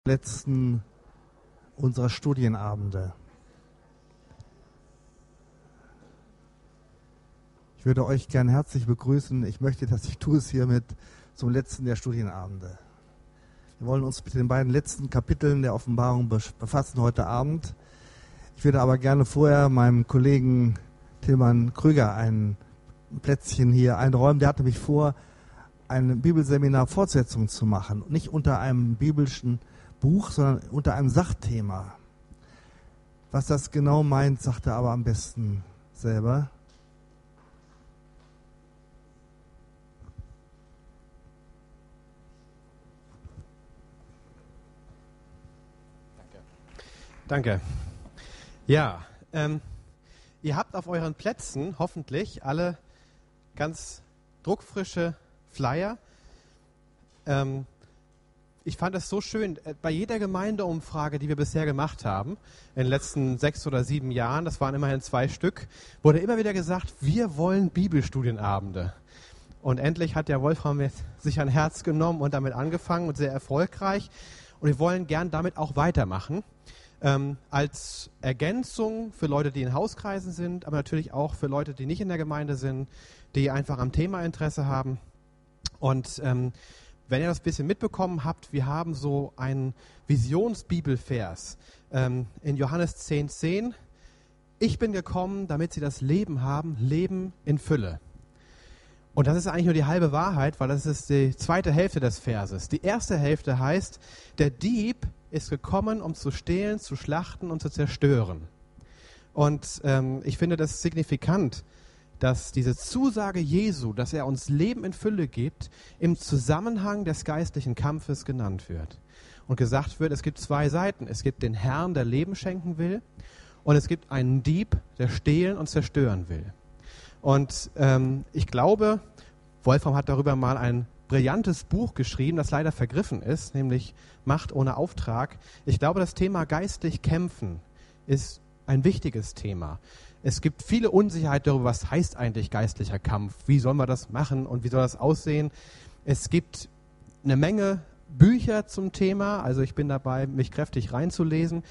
Letzten unserer Studienabende. Ich würde euch gern herzlich begrüßen. Ich möchte, dass ich tue es hiermit zum letzten der Studienabende. Wir wollen uns mit den beiden letzten Kapiteln der Offenbarung befassen heute Abend. Ich würde aber gerne vorher meinem Kollegen Tilman Krüger ein Plätzchen hier einräumen. Der hatte mich vor, ein Bibelseminar Fortsetzung zu machen. Nicht unter einem biblischen Buch, sondern unter einem Sachthema. Was das genau meint, sagt er aber am besten selber. Danke. Ja, ihr habt auf euren Plätzen hoffentlich alle ganz druckfrische Flyer. Ich fand es so schön, bei jeder Gemeindeumfrage, die wir bisher gemacht haben, in den letzten 6 oder 7 Jahren, das waren immerhin 2 Stück, wurde immer wieder gesagt, wir wollen Bibelstudienabende. Und endlich hat der Wolfram sich ein Herz genommen und damit angefangen und sehr erfolgreich. Und wir wollen gern damit auch weitermachen. Als Ergänzung für Leute, die in Hauskreisen sind, aber natürlich auch für Leute, die nicht in der Gemeinde sind, die einfach am Thema Interesse haben. Und wenn ihr das ein bisschen mitbekommen habt, wir haben so einen Visionsbibelvers in Johannes 10,10. Ich bin gekommen, damit sie das Leben haben, Leben in Fülle. Und das ist eigentlich nur die halbe Wahrheit, weil das ist die zweite Hälfte des Verses. Die erste Hälfte heißt, der Dieb ist gekommen, um zu stehlen, zu schlachten und zu zerstören. Und ich finde das signifikant, dass diese Zusage Jesu, dass er uns Leben in Fülle gibt, im Zusammenhang des geistlichen Kampfes genannt wird. Und gesagt wird, es gibt 2 Seiten. Es gibt den Herrn, der Leben schenken will, und es gibt einen Dieb, der stehlen und zerstören will. Und ich glaube, Wolfram hat darüber mal ein brillantes Buch geschrieben, das leider vergriffen ist, nämlich Macht ohne Auftrag. Ich glaube, das Thema geistlich kämpfen ist ein wichtiges Thema. Es gibt viele Unsicherheit darüber, was heißt eigentlich geistlicher Kampf, wie sollen wir das machen und wie soll das aussehen. Es gibt eine Menge Bücher zum Thema, also ich bin dabei, mich kräftig reinzulesen.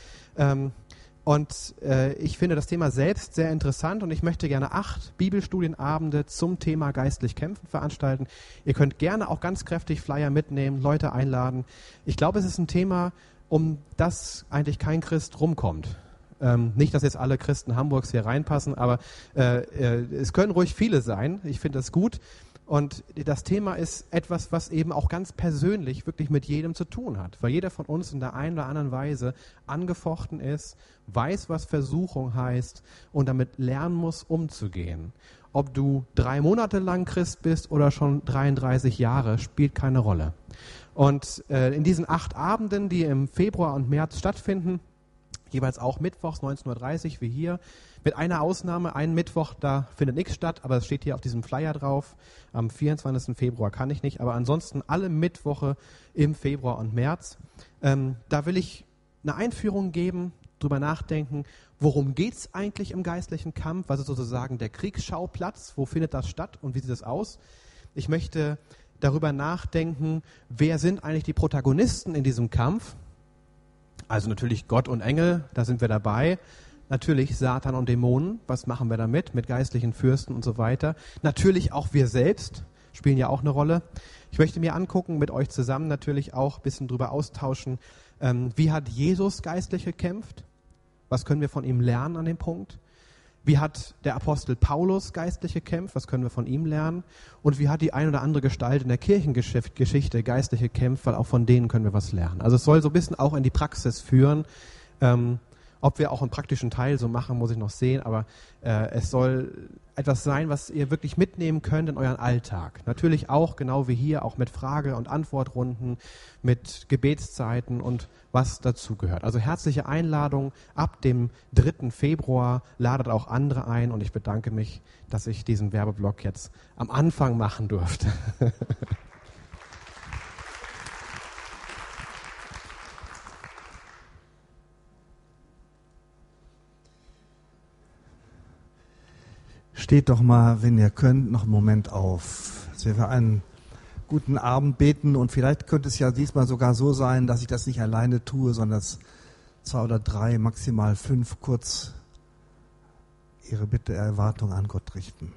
Und ich finde das Thema selbst sehr interessant und ich möchte gerne 8 Bibelstudienabende zum Thema geistlich kämpfen veranstalten. Ihr könnt gerne auch ganz kräftig Flyer mitnehmen, Leute einladen. Ich glaube, es ist ein Thema, um das eigentlich kein Christ rumkommt. Nicht, dass jetzt alle Christen Hamburgs hier reinpassen, aber es können ruhig viele sein. Ich finde das gut. Und das Thema ist etwas, was eben auch ganz persönlich wirklich mit jedem zu tun hat. Weil jeder von uns in der einen oder anderen Weise angefochten ist, weiß, was Versuchung heißt und damit lernen muss, umzugehen. Ob du 3 Monate lang Christ bist oder schon 33 Jahre, spielt keine Rolle. Und in diesen 8 Abenden, die im Februar und März stattfinden, jeweils auch mittwochs 19:30 Uhr wie hier, mit einer Ausnahme, einen Mittwoch, da findet nichts statt, aber es steht hier auf diesem Flyer drauf, am 24. Februar kann ich nicht, aber ansonsten alle Mittwoche im Februar und März. Da will ich eine Einführung geben, drüber nachdenken, worum geht es eigentlich im geistlichen Kampf, was ist sozusagen der Kriegsschauplatz, wo findet das statt und wie sieht es aus? Ich möchte darüber nachdenken, wer sind eigentlich die Protagonisten in diesem Kampf? Also natürlich Gott und Engel, da sind wir dabei. Natürlich Satan und Dämonen, was machen wir damit? Mit geistlichen Fürsten und so weiter. Natürlich auch wir selbst spielen ja auch eine Rolle. Ich möchte mir angucken, mit euch zusammen natürlich auch ein bisschen drüber austauschen, wie hat Jesus geistlich gekämpft? Was können wir von ihm lernen an dem Punkt? Wie hat der Apostel Paulus geistlich gekämpft? Was können wir von ihm lernen? Und wie hat die ein oder andere Gestalt in der Kirchengeschichte geistlich gekämpft? Weil auch von denen können wir was lernen. Also es soll so ein bisschen auch in die Praxis führen. Ob wir auch einen praktischen Teil so machen, muss ich noch sehen. Aber es soll etwas sein, was ihr wirklich mitnehmen könnt in euren Alltag. Natürlich auch, genau wie hier, auch mit Frage- und Antwortrunden, mit Gebetszeiten und was dazugehört. Also herzliche Einladung ab dem 3. Februar. Ladet auch andere ein und ich bedanke mich, dass ich diesen Werbeblock jetzt am Anfang machen durfte. Steht doch mal, wenn ihr könnt, noch einen Moment auf, dass wir für einen guten Abend beten. Und vielleicht könnte es ja diesmal sogar so sein, dass ich das nicht alleine tue, sondern dass 2 oder 3, maximal 5 kurz ihre Bitte, Erwartung an Gott richten.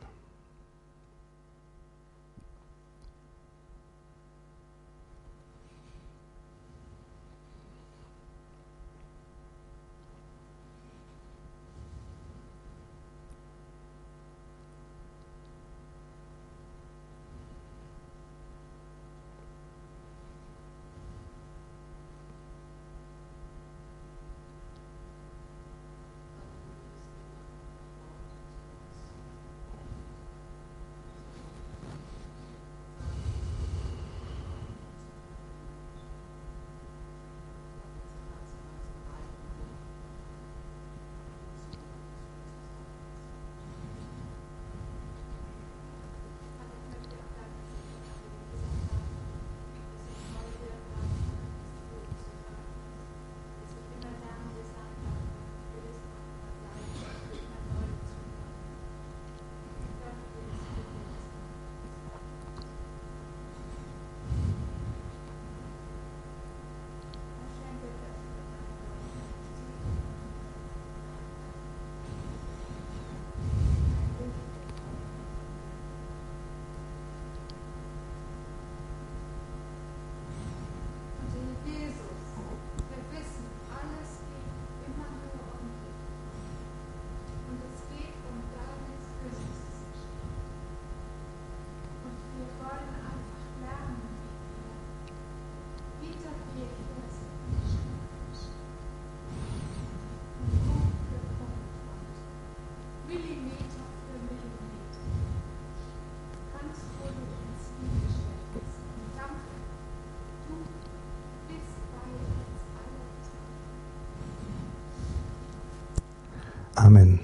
Amen.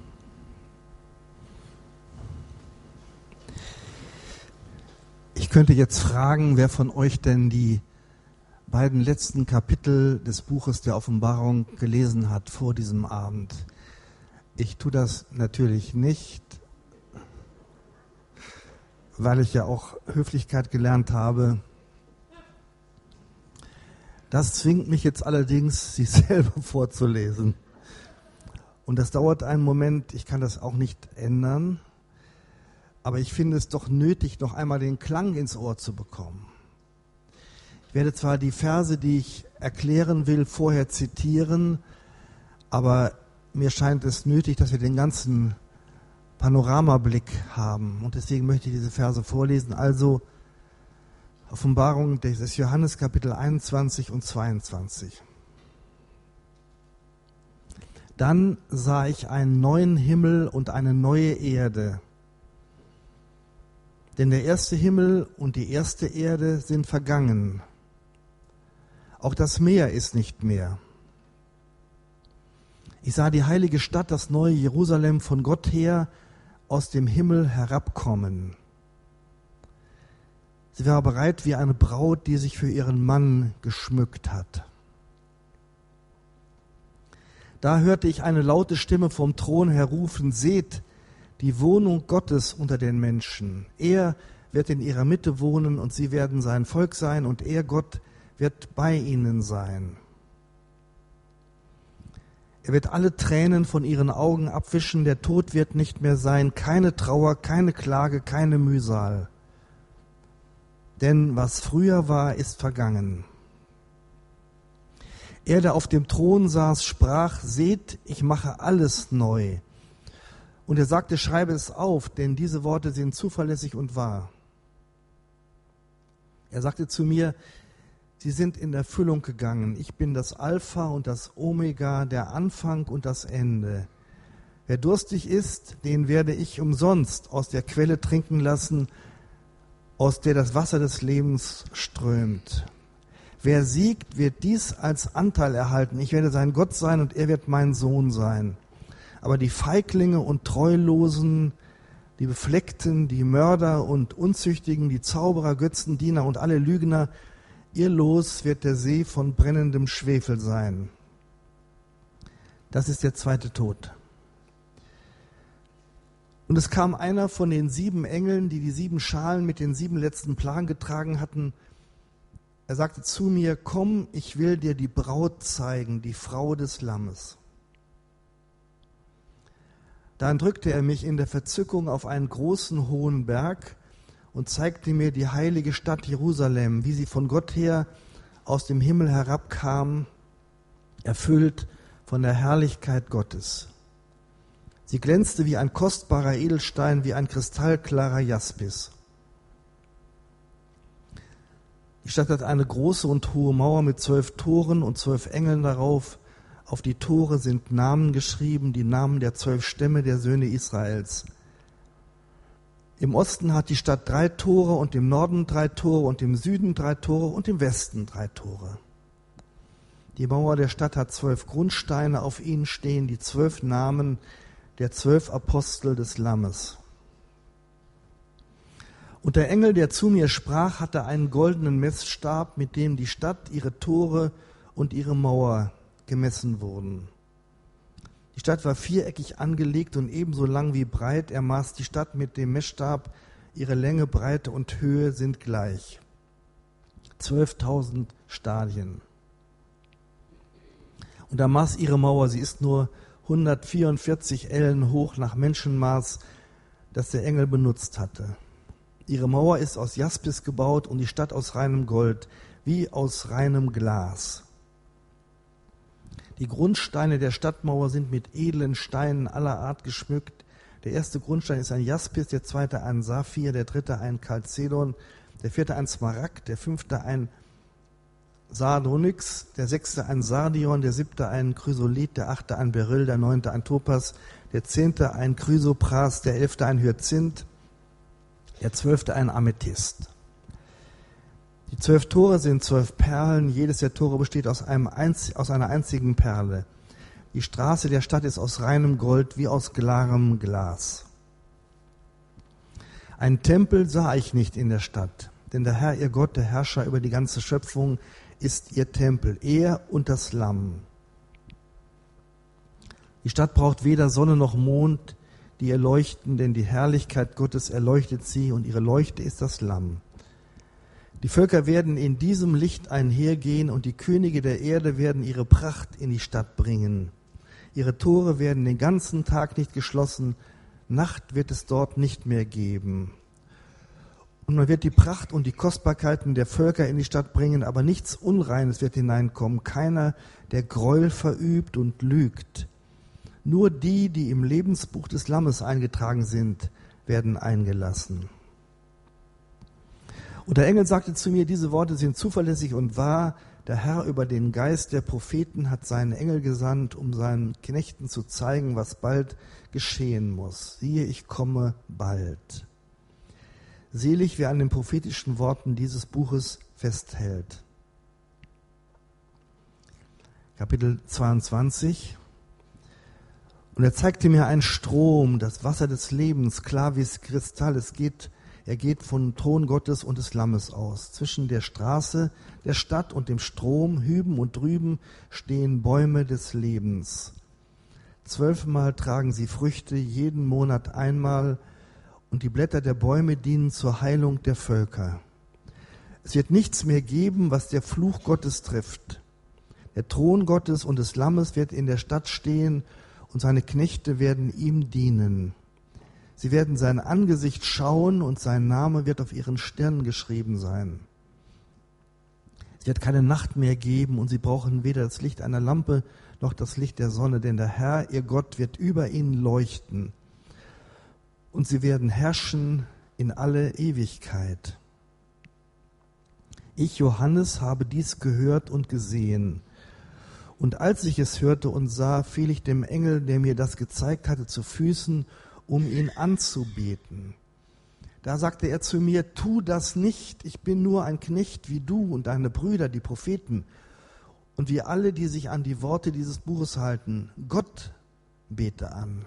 Ich könnte jetzt fragen, wer von euch denn die beiden letzten Kapitel des Buches der Offenbarung gelesen hat vor diesem Abend. Ich tue das natürlich nicht, weil ich ja auch Höflichkeit gelernt habe. Das zwingt mich jetzt allerdings, sie selber vorzulesen. Und das dauert einen Moment, ich kann das auch nicht ändern, aber ich finde es doch nötig, noch einmal den Klang ins Ohr zu bekommen. Ich werde zwar die Verse, die ich erklären will, vorher zitieren, aber mir scheint es nötig, dass wir den ganzen Panoramablick haben. Und deswegen möchte ich diese Verse vorlesen. Also Offenbarung des Johannes, Kapitel 21 und 22. Dann sah ich einen neuen Himmel und eine neue Erde. Denn der erste Himmel und die erste Erde sind vergangen. Auch das Meer ist nicht mehr. Ich sah die heilige Stadt, das neue Jerusalem, von Gott her aus dem Himmel herabkommen. Sie war bereit wie eine Braut, die sich für ihren Mann geschmückt hat. Da hörte ich eine laute Stimme vom Thron her rufen: Seht, die Wohnung Gottes unter den Menschen. Er wird in ihrer Mitte wohnen und sie werden sein Volk sein und er, Gott, wird bei ihnen sein. Er wird alle Tränen von ihren Augen abwischen, der Tod wird nicht mehr sein, keine Trauer, keine Klage, keine Mühsal. Denn was früher war, ist vergangen. Er, der auf dem Thron saß, sprach: Seht, ich mache alles neu. Und er sagte: Schreibe es auf, denn diese Worte sind zuverlässig und wahr. Er sagte zu mir: Sie sind in Erfüllung gegangen. Ich bin das Alpha und das Omega, der Anfang und das Ende. Wer durstig ist, den werde ich umsonst aus der Quelle trinken lassen, aus der das Wasser des Lebens strömt. Wer siegt, wird dies als Anteil erhalten. Ich werde sein Gott sein und er wird mein Sohn sein. Aber die Feiglinge und Treulosen, die Befleckten, die Mörder und Unzüchtigen, die Zauberer, Götzendiener und alle Lügner, ihr Los wird der See von brennendem Schwefel sein. Das ist der zweite Tod. Und es kam einer von den 7 Engeln, die 7 Schalen mit den 7 letzten Plagen getragen hatten. Er sagte zu mir, komm, ich will dir die Braut zeigen, die Frau des Lammes. Dann drückte er mich in der Verzückung auf einen großen hohen Berg und zeigte mir die heilige Stadt Jerusalem, wie sie von Gott her aus dem Himmel herabkam, erfüllt von der Herrlichkeit Gottes. Sie glänzte wie ein kostbarer Edelstein, wie ein kristallklarer Jaspis. Die Stadt hat eine große und hohe Mauer mit 12 Toren und 12 Engeln darauf. Auf die Tore sind Namen geschrieben, die Namen der 12 Stämme der Söhne Israels. Im Osten hat die Stadt 3 Tore und im Norden 3 Tore und im Süden 3 Tore und im Westen 3 Tore. Die Mauer der Stadt hat 12 Grundsteine, auf ihnen stehen die 12 Namen der 12 Apostel des Lammes. Und der Engel, der zu mir sprach, hatte einen goldenen Messstab, mit dem die Stadt, ihre Tore und ihre Mauer gemessen wurden. Die Stadt war viereckig angelegt und ebenso lang wie breit. Er maß die Stadt mit dem Messstab. Ihre Länge, Breite und Höhe sind gleich. 12.000 Stadien. Und er maß ihre Mauer. Sie ist nur 144 Ellen hoch nach Menschenmaß, das der Engel benutzt hatte. Ihre Mauer ist aus Jaspis gebaut und die Stadt aus reinem Gold, wie aus reinem Glas. Die Grundsteine der Stadtmauer sind mit edlen Steinen aller Art geschmückt. Der erste Grundstein ist ein Jaspis, der zweite ein Saphir, der dritte ein Chalcedon, der vierte ein Smaragd, der fünfte ein Sardonyx, der sechste ein Sardion, der siebte ein Chrysolit, der achte ein Beryl, der neunte ein Topas, der 10. ein Chrysopras, der 11. ein Hyazinth, der 12. ein Amethyst. Die 12 Tore sind 12 Perlen, jedes der Tore besteht aus einer einzigen Perle. Die Straße der Stadt ist aus reinem Gold wie aus klarem Glas. Einen Tempel sah ich nicht in der Stadt, denn der Herr, ihr Gott, der Herrscher über die ganze Schöpfung, ist ihr Tempel, er und das Lamm. Die Stadt braucht weder Sonne noch Mond, die ihr leuchten, denn die Herrlichkeit Gottes erleuchtet sie und ihre Leuchte ist das Lamm. Die Völker werden in diesem Licht einhergehen und die Könige der Erde werden ihre Pracht in die Stadt bringen. Ihre Tore werden den ganzen Tag nicht geschlossen, Nacht wird es dort nicht mehr geben. Und man wird die Pracht und die Kostbarkeiten der Völker in die Stadt bringen, aber nichts Unreines wird hineinkommen, keiner, der Gräuel verübt und lügt. Nur die, die im Lebensbuch des Lammes eingetragen sind, werden eingelassen. Und der Engel sagte zu mir, diese Worte sind zuverlässig und wahr. Der Herr über den Geist der Propheten hat seinen Engel gesandt, um seinen Knechten zu zeigen, was bald geschehen muss. Siehe, ich komme bald. Selig, wer an den prophetischen Worten dieses Buches festhält. Kapitel 22. Und er zeigte mir einen Strom, das Wasser des Lebens, klar wie Kristall. Er geht vom Thron Gottes und des Lammes aus. Zwischen der Straße, der Stadt und dem Strom, hüben und drüben, stehen Bäume des Lebens. 12-mal tragen sie Früchte, jeden Monat einmal, und die Blätter der Bäume dienen zur Heilung der Völker. Es wird nichts mehr geben, was der Fluch Gottes trifft. Der Thron Gottes und des Lammes wird in der Stadt stehen, und seine Knechte werden ihm dienen. Sie werden sein Angesicht schauen und sein Name wird auf ihren Stirnen geschrieben sein. Es wird keine Nacht mehr geben und sie brauchen weder das Licht einer Lampe noch das Licht der Sonne, denn der Herr, ihr Gott, wird über ihnen leuchten und sie werden herrschen in alle Ewigkeit. Ich, Johannes, habe dies gehört und gesehen. Und als ich es hörte und sah, fiel ich dem Engel, der mir das gezeigt hatte, zu Füßen, um ihn anzubeten. Da sagte er zu mir, tu das nicht, ich bin nur ein Knecht wie du und deine Brüder, die Propheten, und wie alle, die sich an die Worte dieses Buches halten. Gott bete an.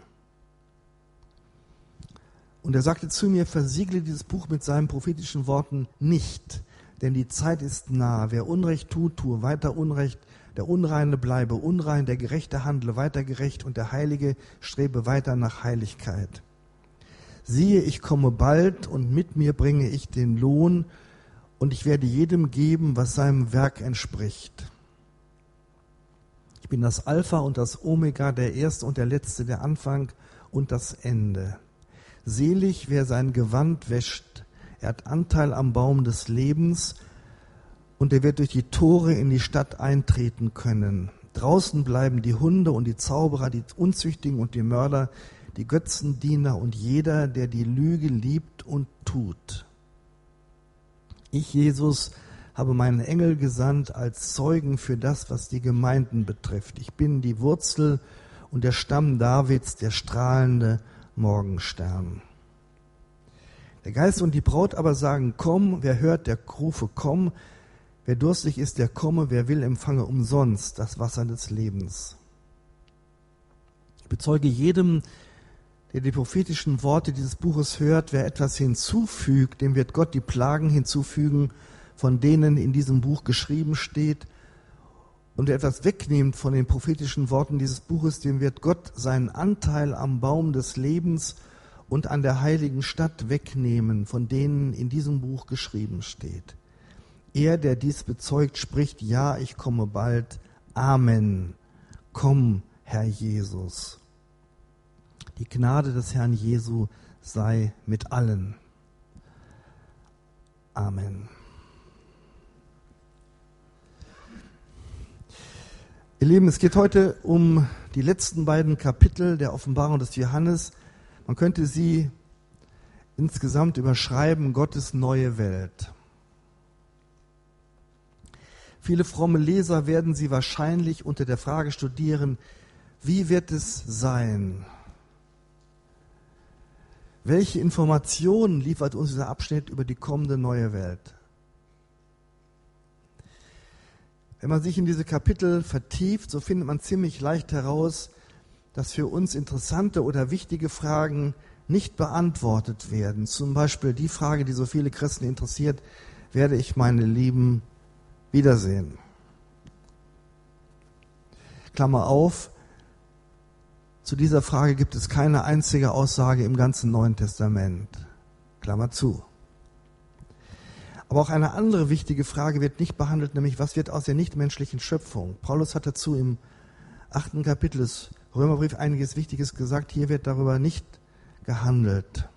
Und er sagte zu mir, versiegle dieses Buch mit seinen prophetischen Worten nicht, denn die Zeit ist nah. Wer Unrecht tut, tue weiter Unrecht. Der Unreine bleibe unrein, der Gerechte handle weiter gerecht und der Heilige strebe weiter nach Heiligkeit. Siehe, ich komme bald und mit mir bringe ich den Lohn und ich werde jedem geben, was seinem Werk entspricht. Ich bin das Alpha und das Omega, der Erste und der Letzte, der Anfang und das Ende. Selig, wer sein Gewand wäscht. Er hat Anteil am Baum des Lebens und er wird durch die Tore in die Stadt eintreten können. Draußen bleiben die Hunde und die Zauberer, die Unzüchtigen und die Mörder, die Götzendiener und jeder, der die Lüge liebt und tut. Ich, Jesus, habe meinen Engel gesandt als Zeugen für das, was die Gemeinden betrifft. Ich bin die Wurzel und der Stamm Davids, der strahlende Morgenstern. Der Geist und die Braut aber sagen, komm, wer hört, der rufe, komm. Wer durstig ist, der komme, wer will, empfange umsonst das Wasser des Lebens. Ich bezeuge jedem, der die prophetischen Worte dieses Buches hört, wer etwas hinzufügt, dem wird Gott die Plagen hinzufügen, von denen in diesem Buch geschrieben steht. Und wer etwas wegnimmt von den prophetischen Worten dieses Buches, dem wird Gott seinen Anteil am Baum des Lebens und an der heiligen Stadt wegnehmen, von denen in diesem Buch geschrieben steht. Er, der dies bezeugt, spricht, ja, ich komme bald. Amen. Komm, Herr Jesus. Die Gnade des Herrn Jesu sei mit allen. Amen. Ihr Lieben, es geht heute um die letzten beiden Kapitel der Offenbarung des Johannes. Man könnte sie insgesamt überschreiben, Gottes neue Welt. Viele fromme Leser werden sie wahrscheinlich unter der Frage studieren, wie wird es sein? Welche Informationen liefert uns dieser Abschnitt über die kommende neue Welt? Wenn man sich in diese Kapitel vertieft, so findet man ziemlich leicht heraus, dass für uns interessante oder wichtige Fragen nicht beantwortet werden. Zum Beispiel die Frage, die so viele Christen interessiert, werde ich meine Lieben wiedersehen? Klammer auf, zu dieser Frage gibt es keine einzige Aussage im ganzen Neuen Testament. Klammer zu. Aber auch eine andere wichtige Frage wird nicht behandelt, nämlich was wird aus der nichtmenschlichen Schöpfung? Paulus hat dazu im 8. Kapitel des Römerbriefs einiges Wichtiges gesagt. Hier wird darüber nicht gehandelt.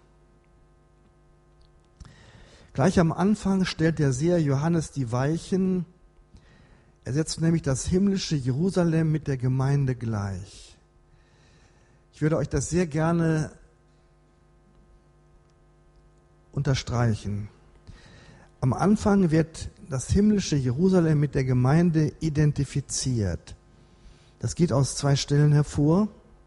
Gleich am Anfang stellt der Seher Johannes die Weichen. Er setzt nämlich das himmlische Jerusalem mit der Gemeinde gleich. Ich würde euch das sehr gerne unterstreichen. Am Anfang wird das himmlische Jerusalem mit der Gemeinde identifiziert. Das geht aus 2 Stellen hervor.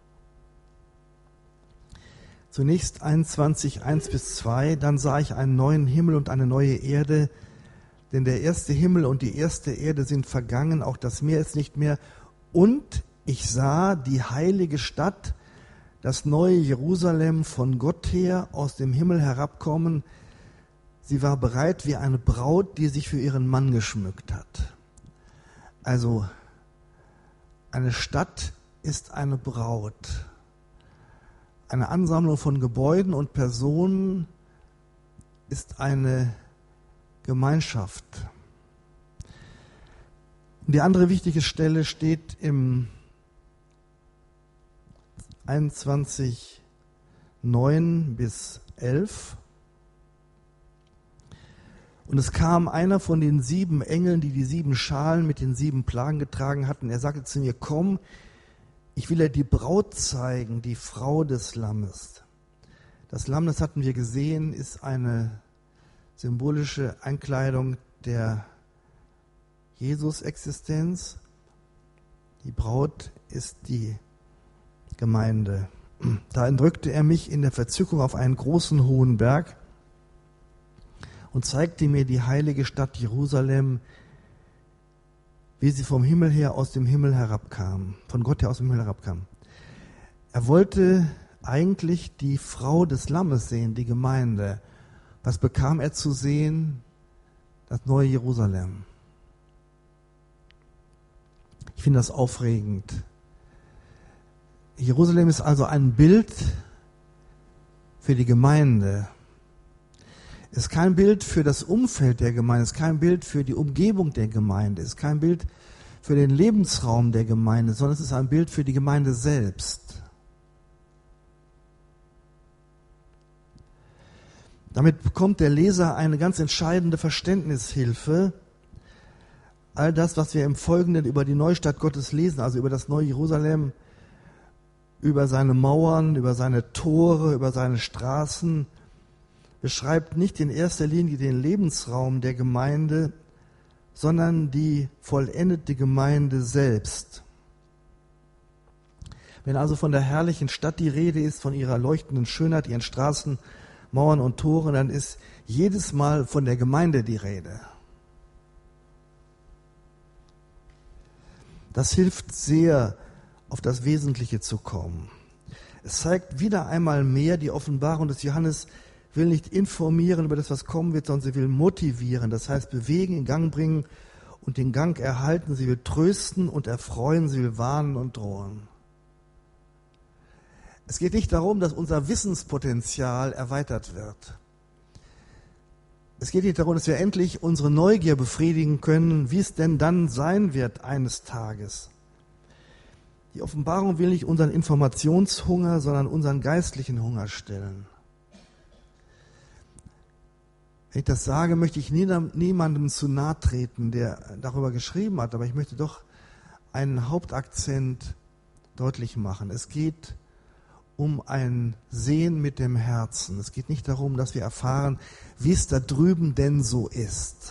Zunächst 21, 1-2, dann sah ich einen neuen Himmel und eine neue Erde, denn der erste Himmel und die erste Erde sind vergangen, auch das Meer ist nicht mehr. Und ich sah die heilige Stadt, das neue Jerusalem von Gott her aus dem Himmel herabkommen. Sie war bereit wie eine Braut, die sich für ihren Mann geschmückt hat. Also eine Stadt ist eine Braut. Eine Ansammlung von Gebäuden und Personen ist eine Gemeinschaft. Und die andere wichtige Stelle steht im 21, 9-11. Und es kam einer von den 7 Engeln, die 7 Schalen mit den 7 Plagen getragen hatten. Er sagte zu mir, komm, ich will dir die Braut zeigen, die Frau des Lammes. Das Lamm, das hatten wir gesehen, ist eine symbolische Einkleidung der Jesus-Existenz. Die Braut ist die Gemeinde. Da entrückte er mich in der Verzückung auf einen großen hohen Berg und zeigte mir die heilige Stadt Jerusalem, wie sie vom Himmel her aus dem Himmel herabkam, von Gott her aus dem Himmel herabkam. Er wollte eigentlich die Frau des Lammes sehen, die Gemeinde. Was bekam er zu sehen? Das neue Jerusalem. Ich finde das aufregend. Jerusalem ist also ein Bild für die Gemeinde. Es ist kein Bild für das Umfeld der Gemeinde, es ist kein Bild für die Umgebung der Gemeinde, es ist kein Bild für den Lebensraum der Gemeinde, sondern es ist ein Bild für die Gemeinde selbst. Damit bekommt der Leser eine ganz entscheidende Verständnishilfe. All das, was wir im Folgenden über die Neustadt Gottes lesen, also über das neue Jerusalem, über seine Mauern, über seine Tore, über seine Straßen, beschreibt nicht in erster Linie den Lebensraum der Gemeinde, sondern die vollendete Gemeinde selbst. Wenn also von der herrlichen Stadt die Rede ist, von ihrer leuchtenden Schönheit, ihren Straßen, Mauern und Toren, dann ist jedes Mal von der Gemeinde die Rede. Das hilft sehr, auf das Wesentliche zu kommen. Es zeigt wieder einmal mehr, die Offenbarung des Johannes will nicht informieren über das, was kommen wird, sondern sie will motivieren, das heißt bewegen, in Gang bringen und den Gang erhalten. Sie will trösten und erfreuen, sie will warnen und drohen. Es geht nicht darum, dass unser Wissenspotenzial erweitert wird. Es geht nicht darum, dass wir endlich unsere Neugier befriedigen können, wie es denn dann sein wird eines Tages. Die Offenbarung will nicht unseren Informationshunger, sondern unseren geistlichen Hunger stillen. Wenn ich das sage, möchte ich niemandem zu nahe treten, der darüber geschrieben hat, aber ich möchte doch einen Hauptakzent deutlich machen. Es geht um ein Sehen mit dem Herzen. Es geht nicht darum, dass wir erfahren, wie es da drüben denn so ist.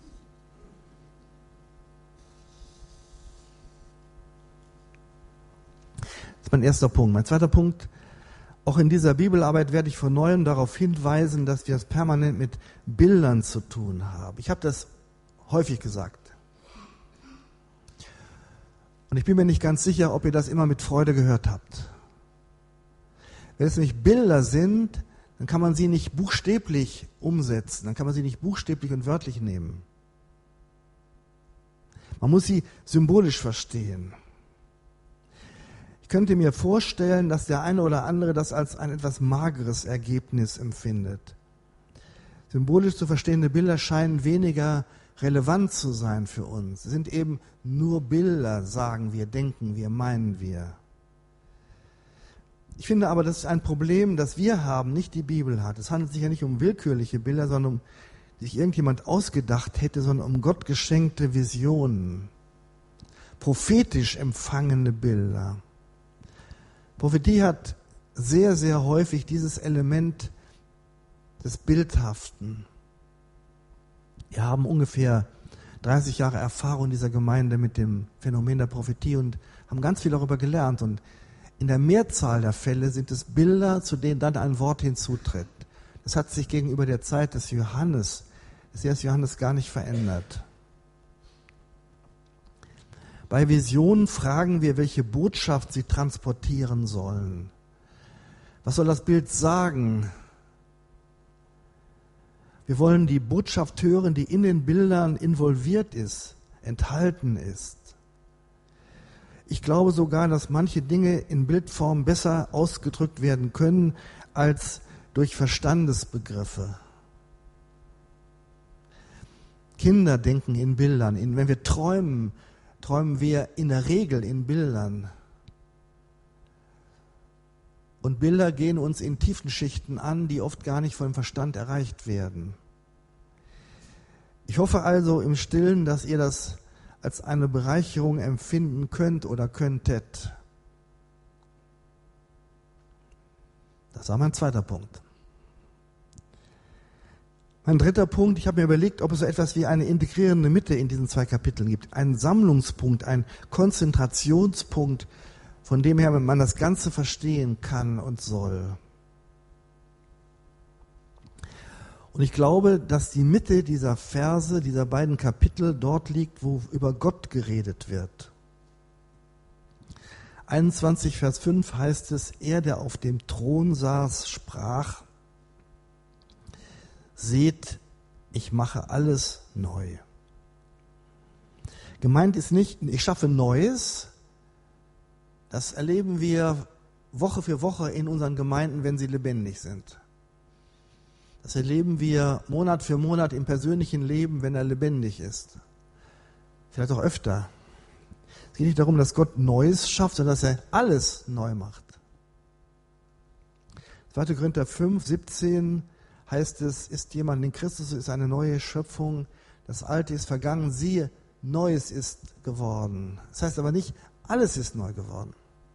Das ist mein erster Punkt. Mein zweiter Punkt: Auch in dieser Bibelarbeit werde ich von Neuem darauf hinweisen, dass wir es permanent mit Bildern zu tun haben. Ich habe das häufig gesagt. Und ich bin mir nicht ganz sicher, ob ihr das immer mit Freude gehört habt. Wenn es nämlich Bilder sind, dann kann man sie nicht buchstäblich umsetzen, dann kann man sie nicht buchstäblich und wörtlich nehmen. Man muss sie symbolisch verstehen. Ich könnte mir vorstellen, dass der eine oder andere das als ein etwas mageres Ergebnis empfindet. Symbolisch zu verstehende Bilder scheinen weniger relevant zu sein für uns. Sie sind eben nur Bilder, sagen wir, denken wir, meinen wir. Ich finde aber, das ist ein Problem, das wir haben, nicht die Bibel hat. Es handelt sich ja nicht um willkürliche Bilder, sondern um, die sich irgendjemand ausgedacht hätte, sondern um Gott geschenkte Visionen, prophetisch empfangene Bilder. Prophetie hat sehr, sehr häufig dieses Element des Bildhaften. Wir haben ungefähr 30 Jahre Erfahrung in dieser Gemeinde mit dem Phänomen der Prophetie und haben ganz viel darüber gelernt. Und in der Mehrzahl der Fälle sind es Bilder, zu denen dann ein Wort hinzutritt. Das hat sich gegenüber der Zeit des ersten Johannes gar nicht verändert. Bei Visionen fragen wir, welche Botschaft sie transportieren sollen. Was soll das Bild sagen? Wir wollen die Botschaft hören, die in den Bildern involviert ist, enthalten ist. Ich glaube sogar, dass manche Dinge in Bildform besser ausgedrückt werden können als durch Verstandesbegriffe. Kinder denken in Bildern. Wenn wir träumen, träumen wir in der Regel in Bildern. Und Bilder gehen uns in tiefen Schichten an, die oft gar nicht vom Verstand erreicht werden. Ich hoffe also im Stillen, dass ihr das als eine Bereicherung empfinden könnt oder könntet. Das war mein zweiter Punkt. Mein dritter Punkt: Ich habe mir überlegt, ob es so etwas wie eine integrierende Mitte in diesen 2 Kapiteln gibt. Einen Sammlungspunkt, einen Konzentrationspunkt, von dem her man das Ganze verstehen kann und soll. Und ich glaube, dass die Mitte dieser Verse, dieser beiden Kapitel dort liegt, wo über Gott geredet wird. 21, Vers 5 heißt es: Er, der auf dem Thron saß, sprach: Seht, ich mache alles neu. Gemeint ist nicht, ich schaffe Neues. Das erleben wir Woche für Woche in unseren Gemeinden, wenn sie lebendig sind. Das erleben wir Monat für Monat im persönlichen Leben, wenn er lebendig ist. Vielleicht auch öfter. Es geht nicht darum, dass Gott Neues schafft, sondern dass er alles neu macht. 2. Korinther 5, 17 heißt es, ist jemand in Christus, ist eine neue Schöpfung, das Alte ist vergangen, siehe, Neues ist geworden. Das heißt aber nicht, alles ist neu geworden.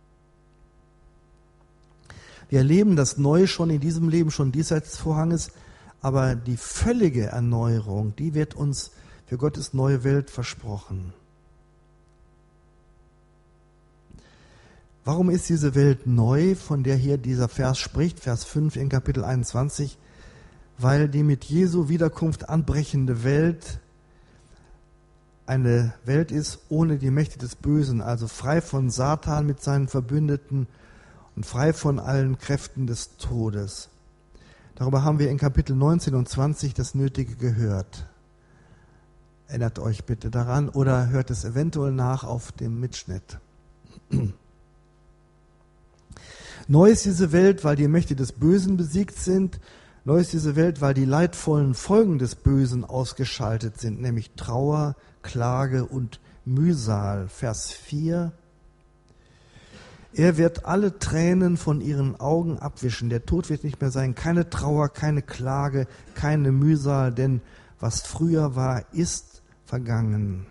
Wir erleben das Neue schon in diesem Leben, schon diesseits des Vorhanges, aber die völlige Erneuerung, die wird uns für Gottes neue Welt versprochen. Warum ist diese Welt neu, von der hier dieser Vers spricht, Vers 5 in Kapitel 21? Weil die mit Jesu Wiederkunft anbrechende Welt eine Welt ist ohne die Mächte des Bösen, also frei von Satan mit seinen Verbündeten und frei von allen Kräften des Todes. Darüber haben wir in Kapitel 19 und 20 das Nötige gehört. Erinnert euch bitte daran oder hört es eventuell nach auf dem Mitschnitt. Neu ist diese Welt, weil die Mächte des Bösen besiegt sind. Neu ist diese Welt, weil die leidvollen Folgen des Bösen ausgeschaltet sind, nämlich Trauer, Klage und Mühsal. Vers 4. Er wird alle Tränen von ihren Augen abwischen. Der Tod wird nicht mehr sein. Keine Trauer, keine Klage, keine Mühsal, denn was früher war, ist vergangen.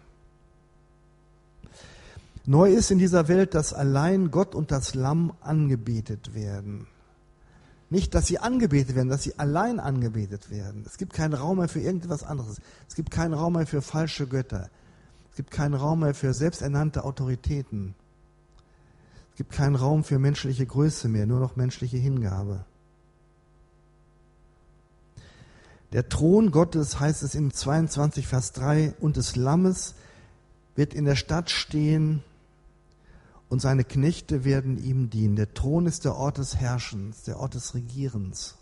Neu ist in dieser Welt, dass allein Gott und das Lamm angebetet werden. Nicht, dass sie angebetet werden, dass sie allein angebetet werden. Es gibt keinen Raum mehr für irgendetwas anderes. Es gibt keinen Raum mehr für falsche Götter. Es gibt keinen Raum mehr für selbsternannte Autoritäten. Es gibt keinen Raum für menschliche Größe mehr, nur noch menschliche Hingabe. Der Thron Gottes, heißt es in 22, Vers 3, und des Lammes wird in der Stadt stehen und seine Knechte werden ihm dienen. Der Thron ist der Ort des Herrschens, der Ort des Regierens.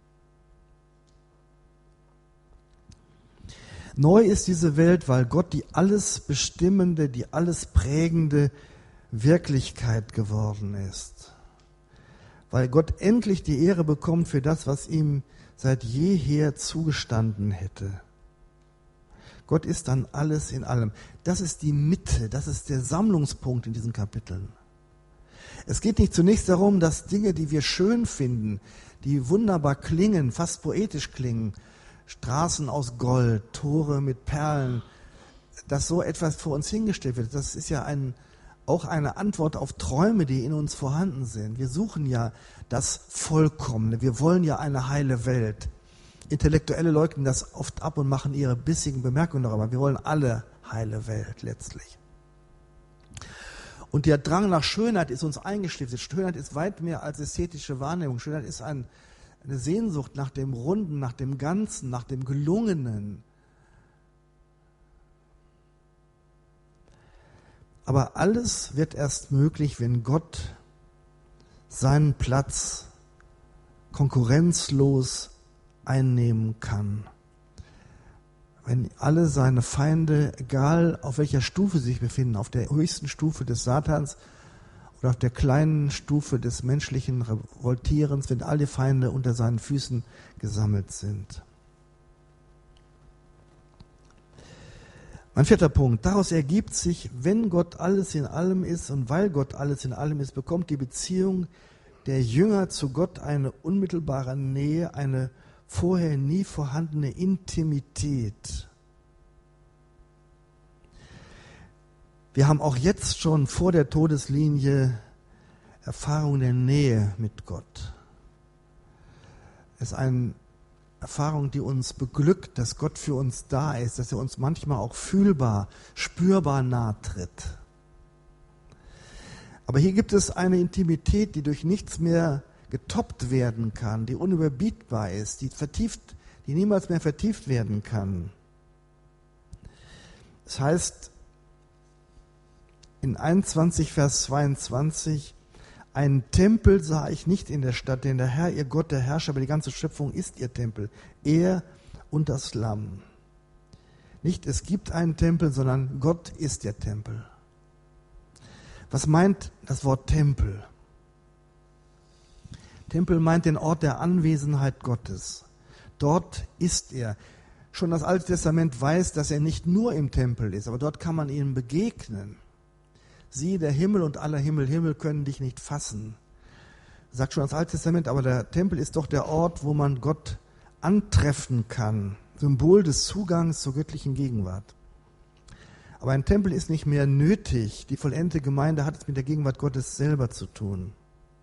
Neu ist diese Welt, weil Gott die alles bestimmende, die alles prägende Wirklichkeit geworden ist. Weil Gott endlich die Ehre bekommt für das, was ihm seit jeher zugestanden hätte. Gott ist dann alles in allem. Das ist die Mitte, das ist der Sammlungspunkt in diesen Kapiteln. Es geht nicht zunächst darum, dass Dinge, die wir schön finden, die wunderbar klingen, fast poetisch klingen, Straßen aus Gold, Tore mit Perlen, dass so etwas vor uns hingestellt wird. Das ist ja auch eine Antwort auf Träume, die in uns vorhanden sind. Wir suchen ja das Vollkommene, wir wollen ja eine heile Welt. Intellektuelle leugnen das oft ab und machen ihre bissigen Bemerkungen darüber. Wir wollen alle heile Welt letztlich. Und der Drang nach Schönheit ist uns eingeschliffen. Schönheit ist weit mehr als ästhetische Wahrnehmung. Schönheit ist eine Sehnsucht nach dem Runden, nach dem Ganzen, nach dem Gelungenen. Aber alles wird erst möglich, wenn Gott seinen Platz konkurrenzlos einnehmen kann. Wenn alle seine Feinde, egal auf welcher Stufe sie sich befinden, auf der höchsten Stufe des Satans oder auf der kleinen Stufe des menschlichen Revoltierens, wenn alle Feinde unter seinen Füßen gesammelt sind. Mein vierter Punkt, daraus ergibt sich, wenn Gott alles in allem ist und weil Gott alles in allem ist, bekommt die Beziehung der Jünger zu Gott eine unmittelbare Nähe, eine vorher nie vorhandene Intimität. Wir haben auch jetzt schon vor der Todeslinie Erfahrung der Nähe mit Gott. Es ist eine Erfahrung, die uns beglückt, dass Gott für uns da ist, dass er uns manchmal auch fühlbar, spürbar nahe tritt. Aber hier gibt es eine Intimität, die durch nichts mehr getoppt werden kann, die unüberbietbar ist, die niemals mehr vertieft werden kann. Das heißt, in 21, Vers 22, einen Tempel sah ich nicht in der Stadt, denn der Herr, ihr Gott, der Herrscher, aber die ganze Schöpfung ist ihr Tempel, er und das Lamm. Nicht, es gibt einen Tempel, sondern Gott ist der Tempel. Was meint das Wort Tempel? Tempel meint den Ort der Anwesenheit Gottes. Dort ist er. Schon das Alte Testament weiß, dass er nicht nur im Tempel ist, aber dort kann man ihm begegnen. Siehe, der Himmel und aller Himmel können dich nicht fassen. Sagt schon das Alte Testament, aber der Tempel ist doch der Ort, wo man Gott antreffen kann. Symbol des Zugangs zur göttlichen Gegenwart. Aber ein Tempel ist nicht mehr nötig. Die vollendete Gemeinde hat es mit der Gegenwart Gottes selber zu tun.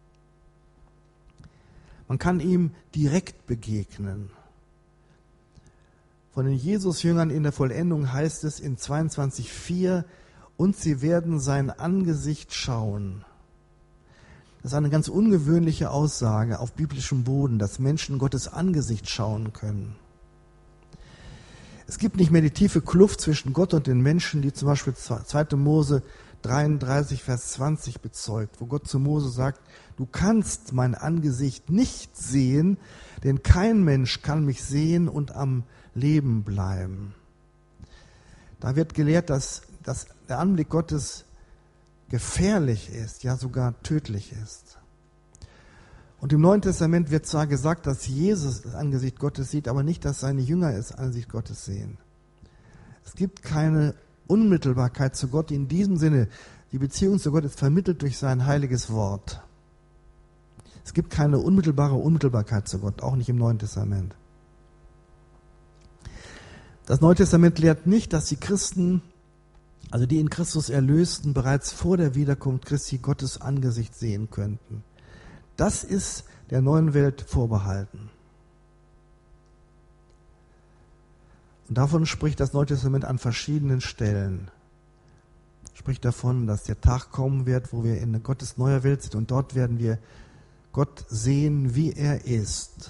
Man kann ihm direkt begegnen. Von den Jesus-Jüngern in der Vollendung heißt es in 22,4, und sie werden sein Angesicht schauen. Das ist eine ganz ungewöhnliche Aussage auf biblischem Boden, dass Menschen Gottes Angesicht schauen können. Es gibt nicht mehr die tiefe Kluft zwischen Gott und den Menschen, die zum Beispiel 2. Mose 33, Vers 20 bezeugt, wo Gott zu Mose sagt, du kannst mein Angesicht nicht sehen, denn kein Mensch kann mich sehen und am Leben bleiben. Da wird gelehrt, dass der Anblick Gottes gefährlich ist, ja sogar tödlich ist. Und im Neuen Testament wird zwar gesagt, dass Jesus das Angesicht Gottes sieht, aber nicht, dass seine Jünger das Angesicht Gottes sehen. Es gibt keine Unmittelbarkeit zu Gott in diesem Sinne. Die Beziehung zu Gott ist vermittelt durch sein heiliges Wort. Es gibt keine unmittelbare Unmittelbarkeit zu Gott, auch nicht im Neuen Testament. Das Neue Testament lehrt nicht, dass die Christen, also die in Christus Erlösten, bereits vor der Wiederkunft Christi Gottes Angesicht sehen könnten. Das ist der neuen Welt vorbehalten. Und davon spricht das Neue Testament an verschiedenen Stellen. Spricht davon, dass der Tag kommen wird, wo wir in Gottes neuer Welt sind und dort werden wir Gott sehen, wie er ist.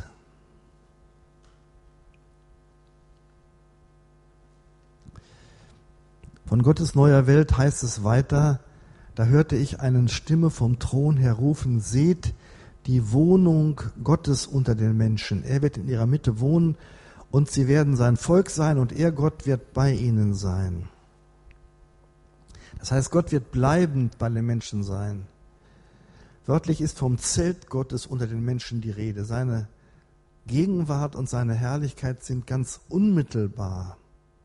Von Gottes neuer Welt heißt es weiter, da hörte ich eine Stimme vom Thron her rufen, seht die Wohnung Gottes unter den Menschen. Er wird in ihrer Mitte wohnen und sie werden sein Volk sein und er, Gott, wird bei ihnen sein. Das heißt, Gott wird bleibend bei den Menschen sein. Wörtlich ist vom Zelt Gottes unter den Menschen die Rede. Seine Gegenwart und seine Herrlichkeit sind ganz unmittelbar.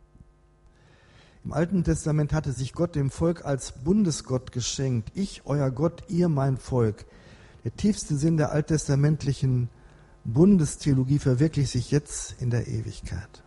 Im Alten Testament hatte sich Gott dem Volk als Bundesgott geschenkt. Ich, euer Gott, ihr mein Volk. Der tiefste Sinn der alttestamentlichen Bundestheologie verwirklicht sich jetzt in der Ewigkeit.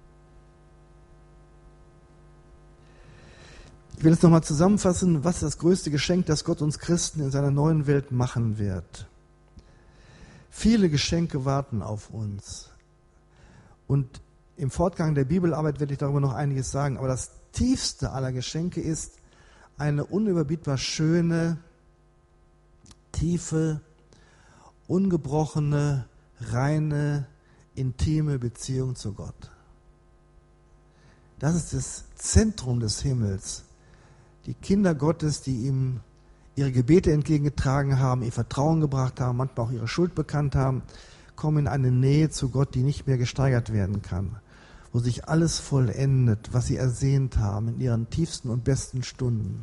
Ich will jetzt nochmal zusammenfassen, was das größte Geschenk, das Gott uns Christen in seiner neuen Welt machen wird. Viele Geschenke warten auf uns. Und im Fortgang der Bibelarbeit werde ich darüber noch einiges sagen, aber das tiefste aller Geschenke ist eine unüberbietbar schöne, tiefe, ungebrochene, reine, intime Beziehung zu Gott. Das ist das Zentrum des Himmels. Die Kinder Gottes, die ihm ihre Gebete entgegengetragen haben, ihr Vertrauen gebracht haben, manchmal auch ihre Schuld bekannt haben, kommen in eine Nähe zu Gott, die nicht mehr gesteigert werden kann. Wo sich alles vollendet, was sie ersehnt haben in ihren tiefsten und besten Stunden.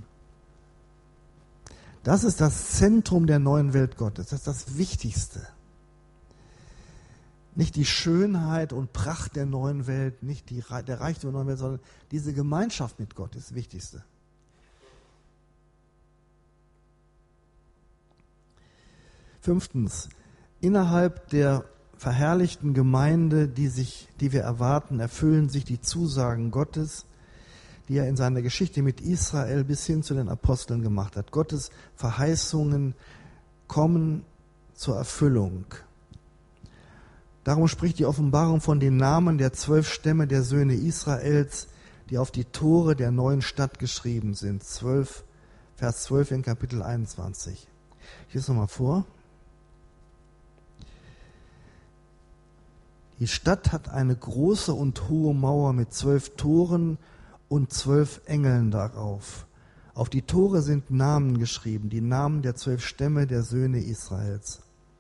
Das ist das Zentrum der neuen Welt Gottes. Das ist das Wichtigste. Nicht die Schönheit und Pracht der neuen Welt, nicht der Reichtum der neuen Welt, sondern diese Gemeinschaft mit Gott ist das Wichtigste. Fünftens, innerhalb der verherrlichten Gemeinde, die wir erwarten, erfüllen sich die Zusagen Gottes, die er in seiner Geschichte mit Israel bis hin zu den Aposteln gemacht hat. Gottes Verheißungen kommen zur Erfüllung. Darum spricht die Offenbarung von den Namen der 12 Stämme der Söhne Israels, die auf die Tore der neuen Stadt geschrieben sind. Vers 12 in Kapitel 21. Ich lese nochmal vor. Die Stadt hat eine große und hohe Mauer mit 12 Toren und 12 Engeln darauf. Auf die Tore sind Namen geschrieben, die Namen der 12 Stämme der Söhne Israels.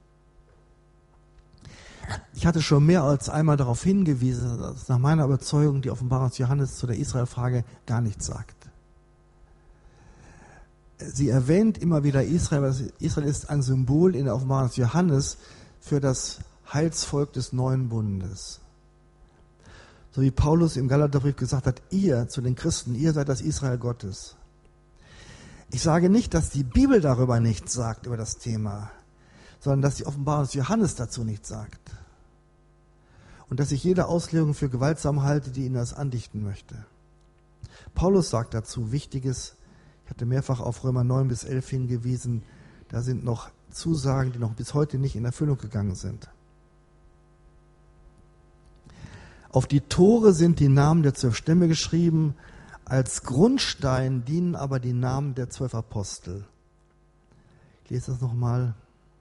Ich hatte schon mehr als einmal darauf hingewiesen, dass nach meiner Überzeugung die Offenbarung des Johannes zu der Israel-Frage gar nichts sagt. sie erwähnt immer wieder Israel, weil Israel ist ein Symbol in der Offenbarung des Johannes für das Heilsvolk des neuen Bundes. So wie Paulus im Galaterbrief gesagt hat, ihr zu den Christen, ihr seid das Israel Gottes. Ich sage nicht, dass die Bibel darüber nichts sagt, über das Thema, sondern dass die Offenbarung des Johannes dazu nichts sagt. Und dass ich jede Auslegung für gewaltsam halte, die ihnen das andichten möchte. Paulus sagt dazu Wichtiges. Ich hatte mehrfach auf Römer 9 bis 11 hingewiesen. Da sind noch Zusagen, die noch bis heute nicht in Erfüllung gegangen sind. Auf die Tore sind die Namen der 12 Stämme geschrieben. Als Grundstein dienen aber die Namen der 12 Apostel. Ich lese das nochmal.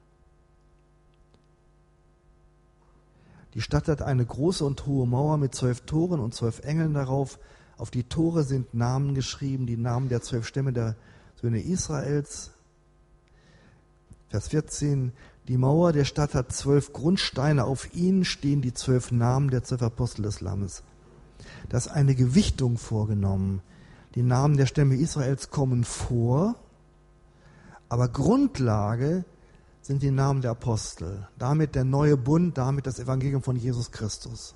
Die Stadt hat eine große und hohe Mauer mit 12 Toren und 12 Engeln darauf. Auf die Tore sind Namen geschrieben, die Namen der 12 Stämme der Söhne Israels. Vers 14. Die Mauer der Stadt hat 12 Grundsteine. Auf ihnen stehen die 12 Namen der 12 Apostel des Lammes. Da ist eine Gewichtung vorgenommen. Die Namen der Stämme Israels kommen vor, aber Grundlage sind die Namen der Apostel. Damit der neue Bund, damit das Evangelium von Jesus Christus.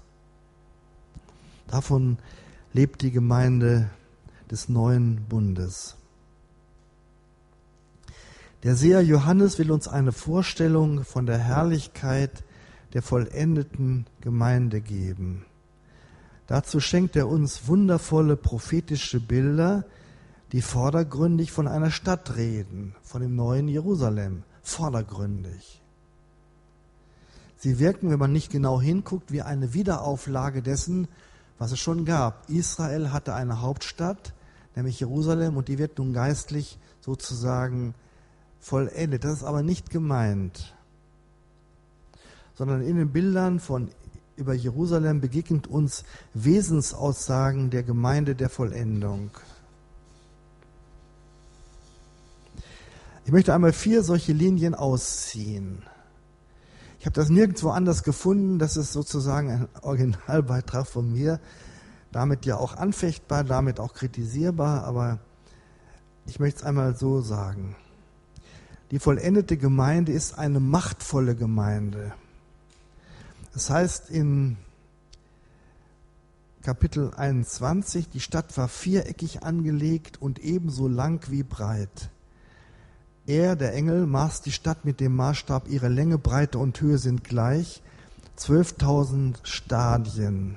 Davon lebt die Gemeinde des neuen Bundes. Der Seher Johannes will uns eine Vorstellung von der Herrlichkeit der vollendeten Gemeinde geben. Dazu schenkt er uns wundervolle prophetische Bilder, die vordergründig von einer Stadt reden, von dem neuen Jerusalem, vordergründig. Sie wirken, wenn man nicht genau hinguckt, wie eine Wiederauflage dessen, was es schon gab. Israel hatte eine Hauptstadt, nämlich Jerusalem, und die wird nun geistlich sozusagen vollendet. Das ist aber nicht gemeint, sondern in den Bildern über Jerusalem begegnet uns Wesensaussagen der Gemeinde der Vollendung. Ich möchte einmal 4 solche Linien ausziehen. Ich habe das nirgendwo anders gefunden, das ist sozusagen ein Originalbeitrag von mir, damit ja auch anfechtbar, damit auch kritisierbar, aber ich möchte es einmal so sagen. Die vollendete Gemeinde ist eine machtvolle Gemeinde. Das heißt in Kapitel 21, die Stadt war viereckig angelegt und ebenso lang wie breit. Er, der Engel, maß die Stadt mit dem Maßstab, ihre Länge, Breite und Höhe sind gleich, 12.000 Stadien.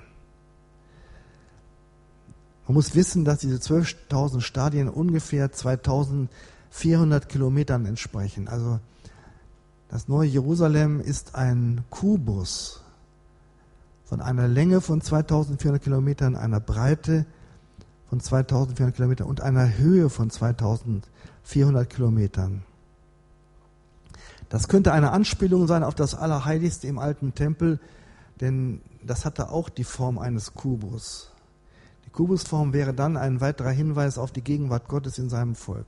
Man muss wissen, dass diese 12.000 Stadien ungefähr 2.400 Kilometern entsprechen. Also das neue Jerusalem ist ein Kubus von einer Länge von 2.400 Kilometern, einer Breite von 2.400 Kilometern und einer Höhe von 2.400 Kilometern. Das könnte eine Anspielung sein auf das Allerheiligste im alten Tempel, denn das hatte auch die Form eines Kubus. Die Kubusform wäre dann ein weiterer Hinweis auf die Gegenwart Gottes in seinem Volk.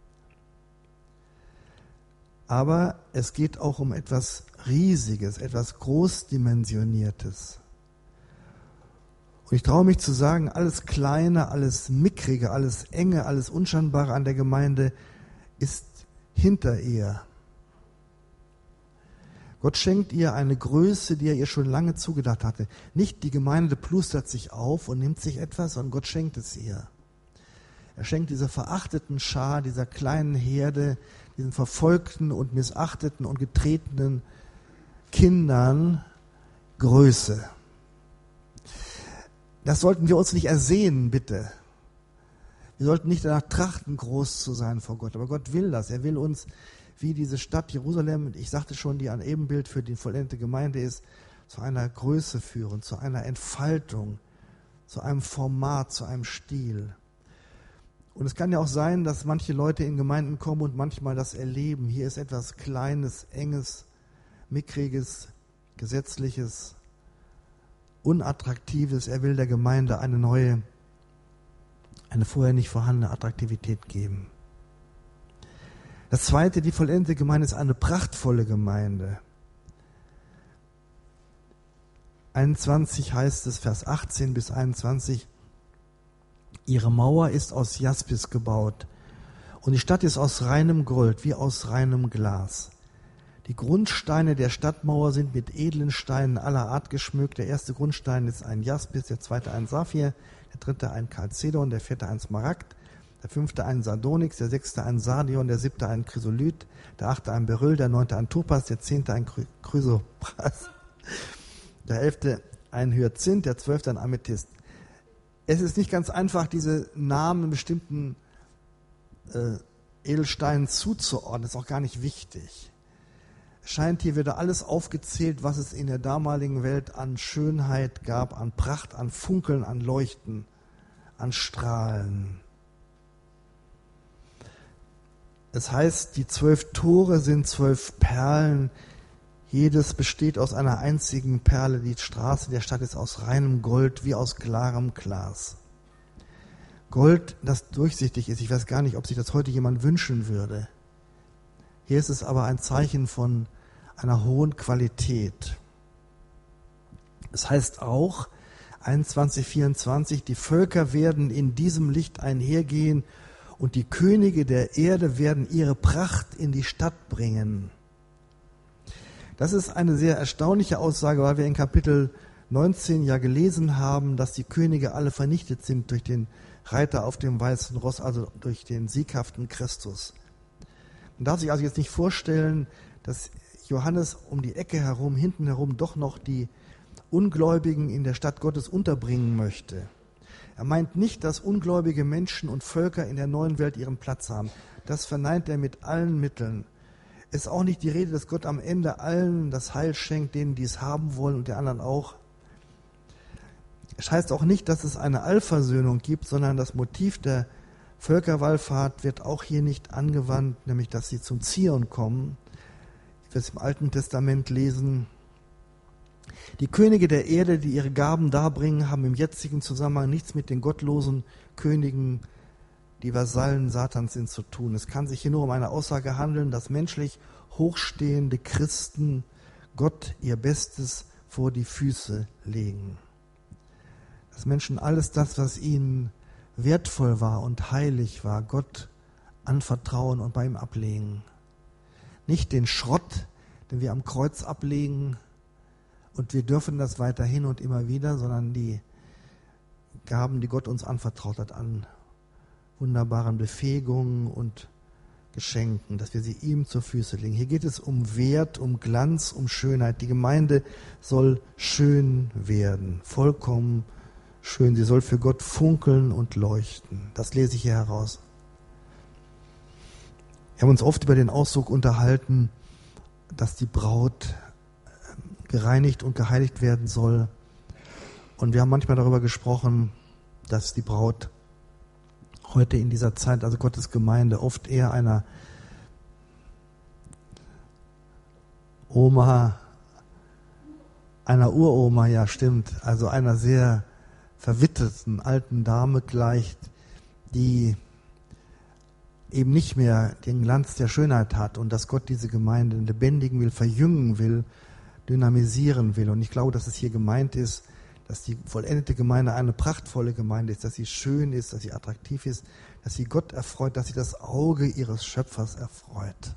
Aber es geht auch um etwas Riesiges, etwas Großdimensioniertes. Und ich traue mich zu sagen, alles Kleine, alles Mickrige, alles Enge, alles Unscheinbare an der Gemeinde ist hinter ihr. Gott schenkt ihr eine Größe, die er ihr schon lange zugedacht hatte. Nicht die Gemeinde plustert sich auf und nimmt sich etwas, sondern Gott schenkt es ihr. Er schenkt dieser verachteten Schar, dieser kleinen Herde, diesen verfolgten und missachteten und getretenen Kindern Größe. Das sollten wir uns nicht ersehnen, bitte. Wir sollten nicht danach trachten, groß zu sein vor Gott. Aber Gott will das. Er will uns, wie diese Stadt Jerusalem, ich sagte schon, die ein Ebenbild für die vollendete Gemeinde ist, zu einer Größe führen, zu einer Entfaltung, zu einem Format, zu einem Stil. Und es kann ja auch sein, dass manche Leute in Gemeinden kommen und manchmal das erleben. Hier ist etwas Kleines, Enges, Mickriges, Gesetzliches, Unattraktives. Er will der Gemeinde eine neue, eine vorher nicht vorhandene Attraktivität geben. Das Zweite, die vollendete Gemeinde ist eine prachtvolle Gemeinde. 21 heißt es, Vers 18 bis 21, ihre Mauer ist aus Jaspis gebaut Und die Stadt ist aus reinem Gold, wie aus reinem Glas. Die Grundsteine der Stadtmauer sind mit edlen Steinen aller Art geschmückt. Der erste Grundstein ist ein Jaspis, der zweite ein Saphir, der dritte ein Chalcedon, der vierte ein Smaragd, der fünfte ein Sardonyx, der sechste ein Sardion, der siebte ein Chrysolith, der achte ein Beryl, der neunte ein Topas, der zehnte ein Chrysopras, der 11. ein Hyazinth, der 12. ein Amethyst. Es ist nicht ganz einfach, diese Namen bestimmten Edelsteinen zuzuordnen. Das ist auch gar nicht wichtig. Es scheint, hier wieder alles aufgezählt, was es in der damaligen Welt an Schönheit gab, an Pracht, an Funkeln, an Leuchten, an Strahlen. Es heißt, die 12 Tore sind 12 Perlen. Jedes besteht aus einer einzigen Perle. Die Straße der Stadt ist aus reinem Gold, wie aus klarem Glas. Gold, das durchsichtig ist. Ich weiß gar nicht, ob sich das heute jemand wünschen würde. Hier ist es aber ein Zeichen von einer hohen Qualität. Es heißt auch, 21,24, die Völker werden in diesem Licht einhergehen und die Könige der Erde werden ihre Pracht in die Stadt bringen. Das ist eine sehr erstaunliche Aussage, weil wir in Kapitel 19 ja gelesen haben, dass die Könige alle vernichtet sind durch den Reiter auf dem weißen Ross, also durch den sieghaften Christus. Man darf sich also jetzt nicht vorstellen, dass Johannes um die Ecke herum, hinten herum doch noch die Ungläubigen in der Stadt Gottes unterbringen möchte. Er meint nicht, dass ungläubige Menschen und Völker in der neuen Welt ihren Platz haben. Das verneint er mit allen Mitteln. Es ist auch nicht die Rede, dass Gott am Ende allen das Heil schenkt, denen, die es haben wollen und der anderen auch. Es heißt auch nicht, dass es eine Allversöhnung gibt, sondern das Motiv der Völkerwallfahrt wird auch hier nicht angewandt, nämlich dass sie zum Zion kommen. Ich werde es im Alten Testament lesen. Die Könige der Erde, die ihre Gaben darbringen, haben im jetzigen Zusammenhang nichts mit den gottlosen Königen, die Vasallen Satans sind, zu tun. Es kann sich hier nur um eine Aussage handeln, dass menschlich hochstehende Christen Gott ihr Bestes vor die Füße legen. Dass Menschen alles das, was ihnen wertvoll war und heilig war, Gott anvertrauen und bei ihm ablegen. Nicht den Schrott, den wir am Kreuz ablegen, und wir dürfen das weiterhin und immer wieder, sondern die Gaben, die Gott uns anvertraut hat, an wunderbaren Befähigungen und Geschenken, dass wir sie ihm zur Füße legen. Hier geht es um Wert, um Glanz, um Schönheit. Die Gemeinde soll schön werden, vollkommen schön. Sie soll für Gott funkeln und leuchten. Das lese ich hier heraus. Wir haben uns oft über den Ausdruck unterhalten, dass die Braut gereinigt und geheiligt werden soll. Und wir haben manchmal darüber gesprochen, dass die Braut heute in dieser Zeit, also Gottes Gemeinde, oft eher einer Oma, einer Uroma, ja stimmt, also einer sehr verwitterten alten Dame gleicht, die eben nicht mehr den Glanz der Schönheit hat und dass Gott diese Gemeinde lebendigen will, verjüngen will, dynamisieren will. Und ich glaube, dass es hier gemeint ist, dass die vollendete Gemeinde eine prachtvolle Gemeinde ist, dass sie schön ist, dass sie attraktiv ist, dass sie Gott erfreut, dass sie das Auge ihres Schöpfers erfreut.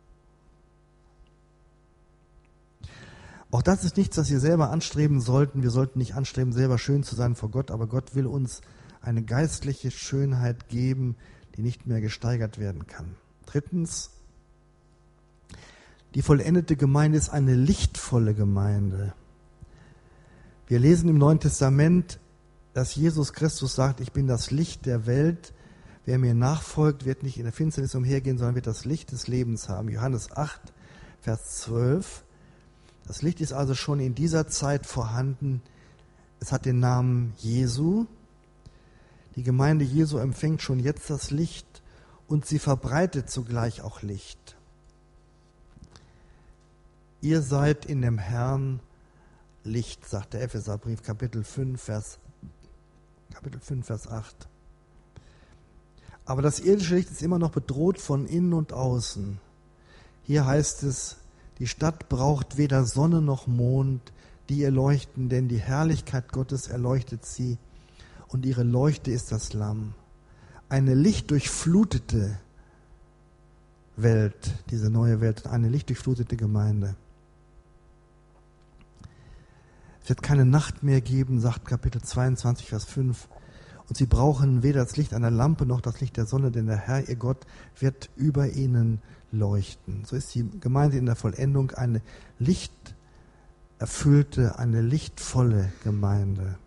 Auch das ist nichts, das wir selber anstreben sollten. Wir sollten nicht anstreben, selber schön zu sein vor Gott, aber Gott will uns eine geistliche Schönheit geben, die nicht mehr gesteigert werden kann. Drittens, die vollendete Gemeinde ist eine lichtvolle Gemeinde. Wir lesen im Neuen Testament, dass Jesus Christus sagt, ich bin das Licht der Welt. Wer mir nachfolgt, wird nicht in der Finsternis umhergehen, sondern wird das Licht des Lebens haben. Johannes 8, Vers 12. Das Licht ist also schon in dieser Zeit vorhanden. Es hat den Namen Jesu. Die Gemeinde Jesu empfängt schon jetzt das Licht und sie verbreitet zugleich auch Licht. Ihr seid in dem Herrn Licht, sagt der Epheserbrief, Kapitel 5, Vers 8. Aber das irdische Licht ist immer noch bedroht von innen und außen. Hier heißt es, die Stadt braucht weder Sonne noch Mond, die ihr leuchten, denn die Herrlichkeit Gottes erleuchtet sie und ihre Leuchte ist das Lamm. Eine lichtdurchflutete Welt, diese neue Welt, eine lichtdurchflutete Gemeinde. Es wird keine Nacht mehr geben, sagt Kapitel 22, Vers 5. Und sie brauchen weder das Licht einer Lampe noch das Licht der Sonne, denn der Herr, ihr Gott, wird über ihnen leuchten. So ist die Gemeinde in der Vollendung eine lichterfüllte, eine lichtvolle Gemeinde.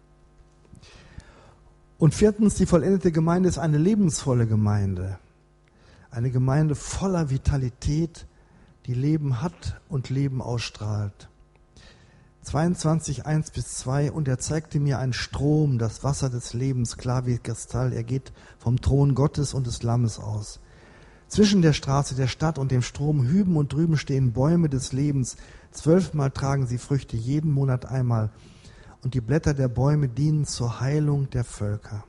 Und viertens, die vollendete Gemeinde ist eine lebensvolle Gemeinde. Eine Gemeinde voller Vitalität, die Leben hat und Leben ausstrahlt. 22, 1-2, und er zeigte mir einen Strom, das Wasser des Lebens, klar wie Kristall. Er geht vom Thron Gottes und des Lammes aus. Zwischen der Straße der Stadt und dem Strom hüben und drüben stehen Bäume des Lebens. 12-mal tragen sie Früchte, jeden Monat einmal. Und die Blätter der Bäume dienen zur Heilung der Völker.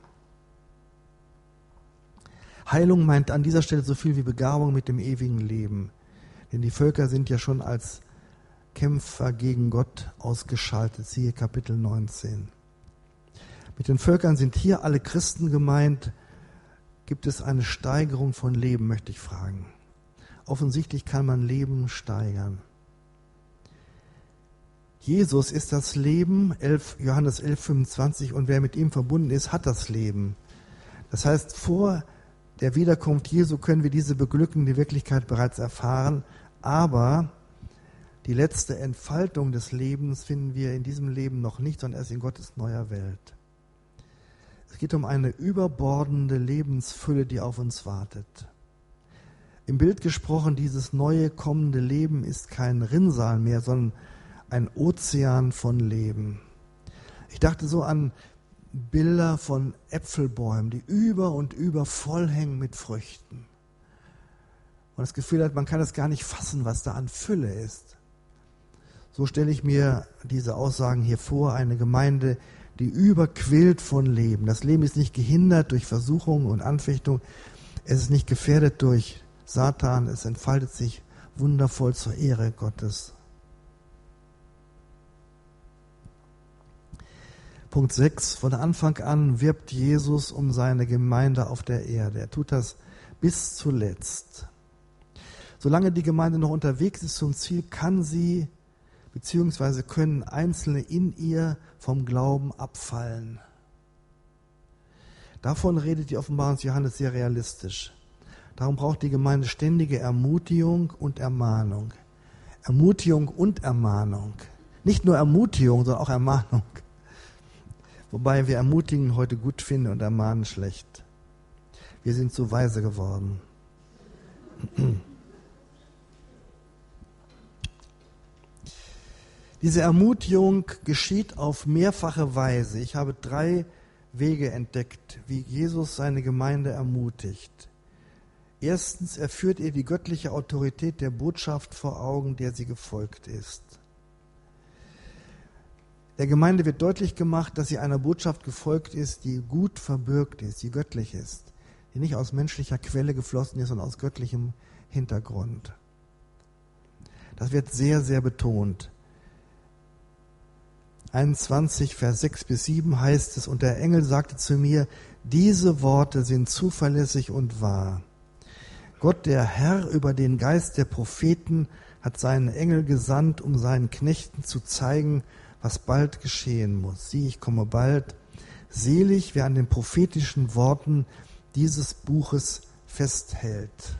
Heilung meint an dieser Stelle so viel wie Begabung mit dem ewigen Leben. Denn die Völker sind ja schon als Kämpfer gegen Gott ausgeschaltet. Siehe Kapitel 19. Mit den Völkern sind hier alle Christen gemeint. Gibt es eine Steigerung von Leben, möchte ich fragen. Offensichtlich kann man Leben steigern. Jesus ist das Leben, Johannes 11,25, und wer mit ihm verbunden ist, hat das Leben. Das heißt, vor der Wiederkunft Jesu können wir diese beglückende Wirklichkeit bereits erfahren, aber die letzte Entfaltung des Lebens finden wir in diesem Leben noch nicht, sondern erst in Gottes neuer Welt. Es geht um eine überbordende Lebensfülle, die auf uns wartet. Im Bild gesprochen, dieses neue kommende Leben ist kein Rinnsal mehr, sondern ein Ozean von Leben. Ich dachte so an Bilder von Äpfelbäumen, die über und über vollhängen mit Früchten. Und das Gefühl hat, man kann es gar nicht fassen, was da an Fülle ist. So stelle ich mir diese Aussagen hier vor, eine Gemeinde, die überquillt von Leben. Das Leben ist nicht gehindert durch Versuchung und Anfechtung. Es ist nicht gefährdet durch Satan. Es entfaltet sich wundervoll zur Ehre Gottes. Punkt 6. Von Anfang an wirbt Jesus um seine Gemeinde auf der Erde. Er tut das bis zuletzt. Solange die Gemeinde noch unterwegs ist zum Ziel, kann sie bzw. können Einzelne in ihr vom Glauben abfallen. Davon redet die Offenbarung des Johannes sehr realistisch. Darum braucht die Gemeinde ständige Ermutigung und Ermahnung. Ermutigung und Ermahnung. Nicht nur Ermutigung, sondern auch Ermahnung. Wobei wir Ermutigen heute gut finden und Ermahnen schlecht. Wir sind so weise geworden. Diese Ermutigung geschieht auf mehrfache Weise. Ich habe 3 Wege entdeckt, wie Jesus seine Gemeinde ermutigt. Erstens, er führt ihr die göttliche Autorität der Botschaft vor Augen, der sie gefolgt ist. Der Gemeinde wird deutlich gemacht, dass sie einer Botschaft gefolgt ist, die gut verbürgt ist, die göttlich ist, die nicht aus menschlicher Quelle geflossen ist, sondern aus göttlichem Hintergrund. Das wird sehr, sehr betont. 21, Vers 6-7 heißt es, und der Engel sagte zu mir, diese Worte sind zuverlässig und wahr. Gott, der Herr über den Geist der Propheten, hat seinen Engel gesandt, um seinen Knechten zu zeigen, was bald geschehen muss. Sieh, ich komme bald. Selig, wer an den prophetischen Worten dieses Buches festhält.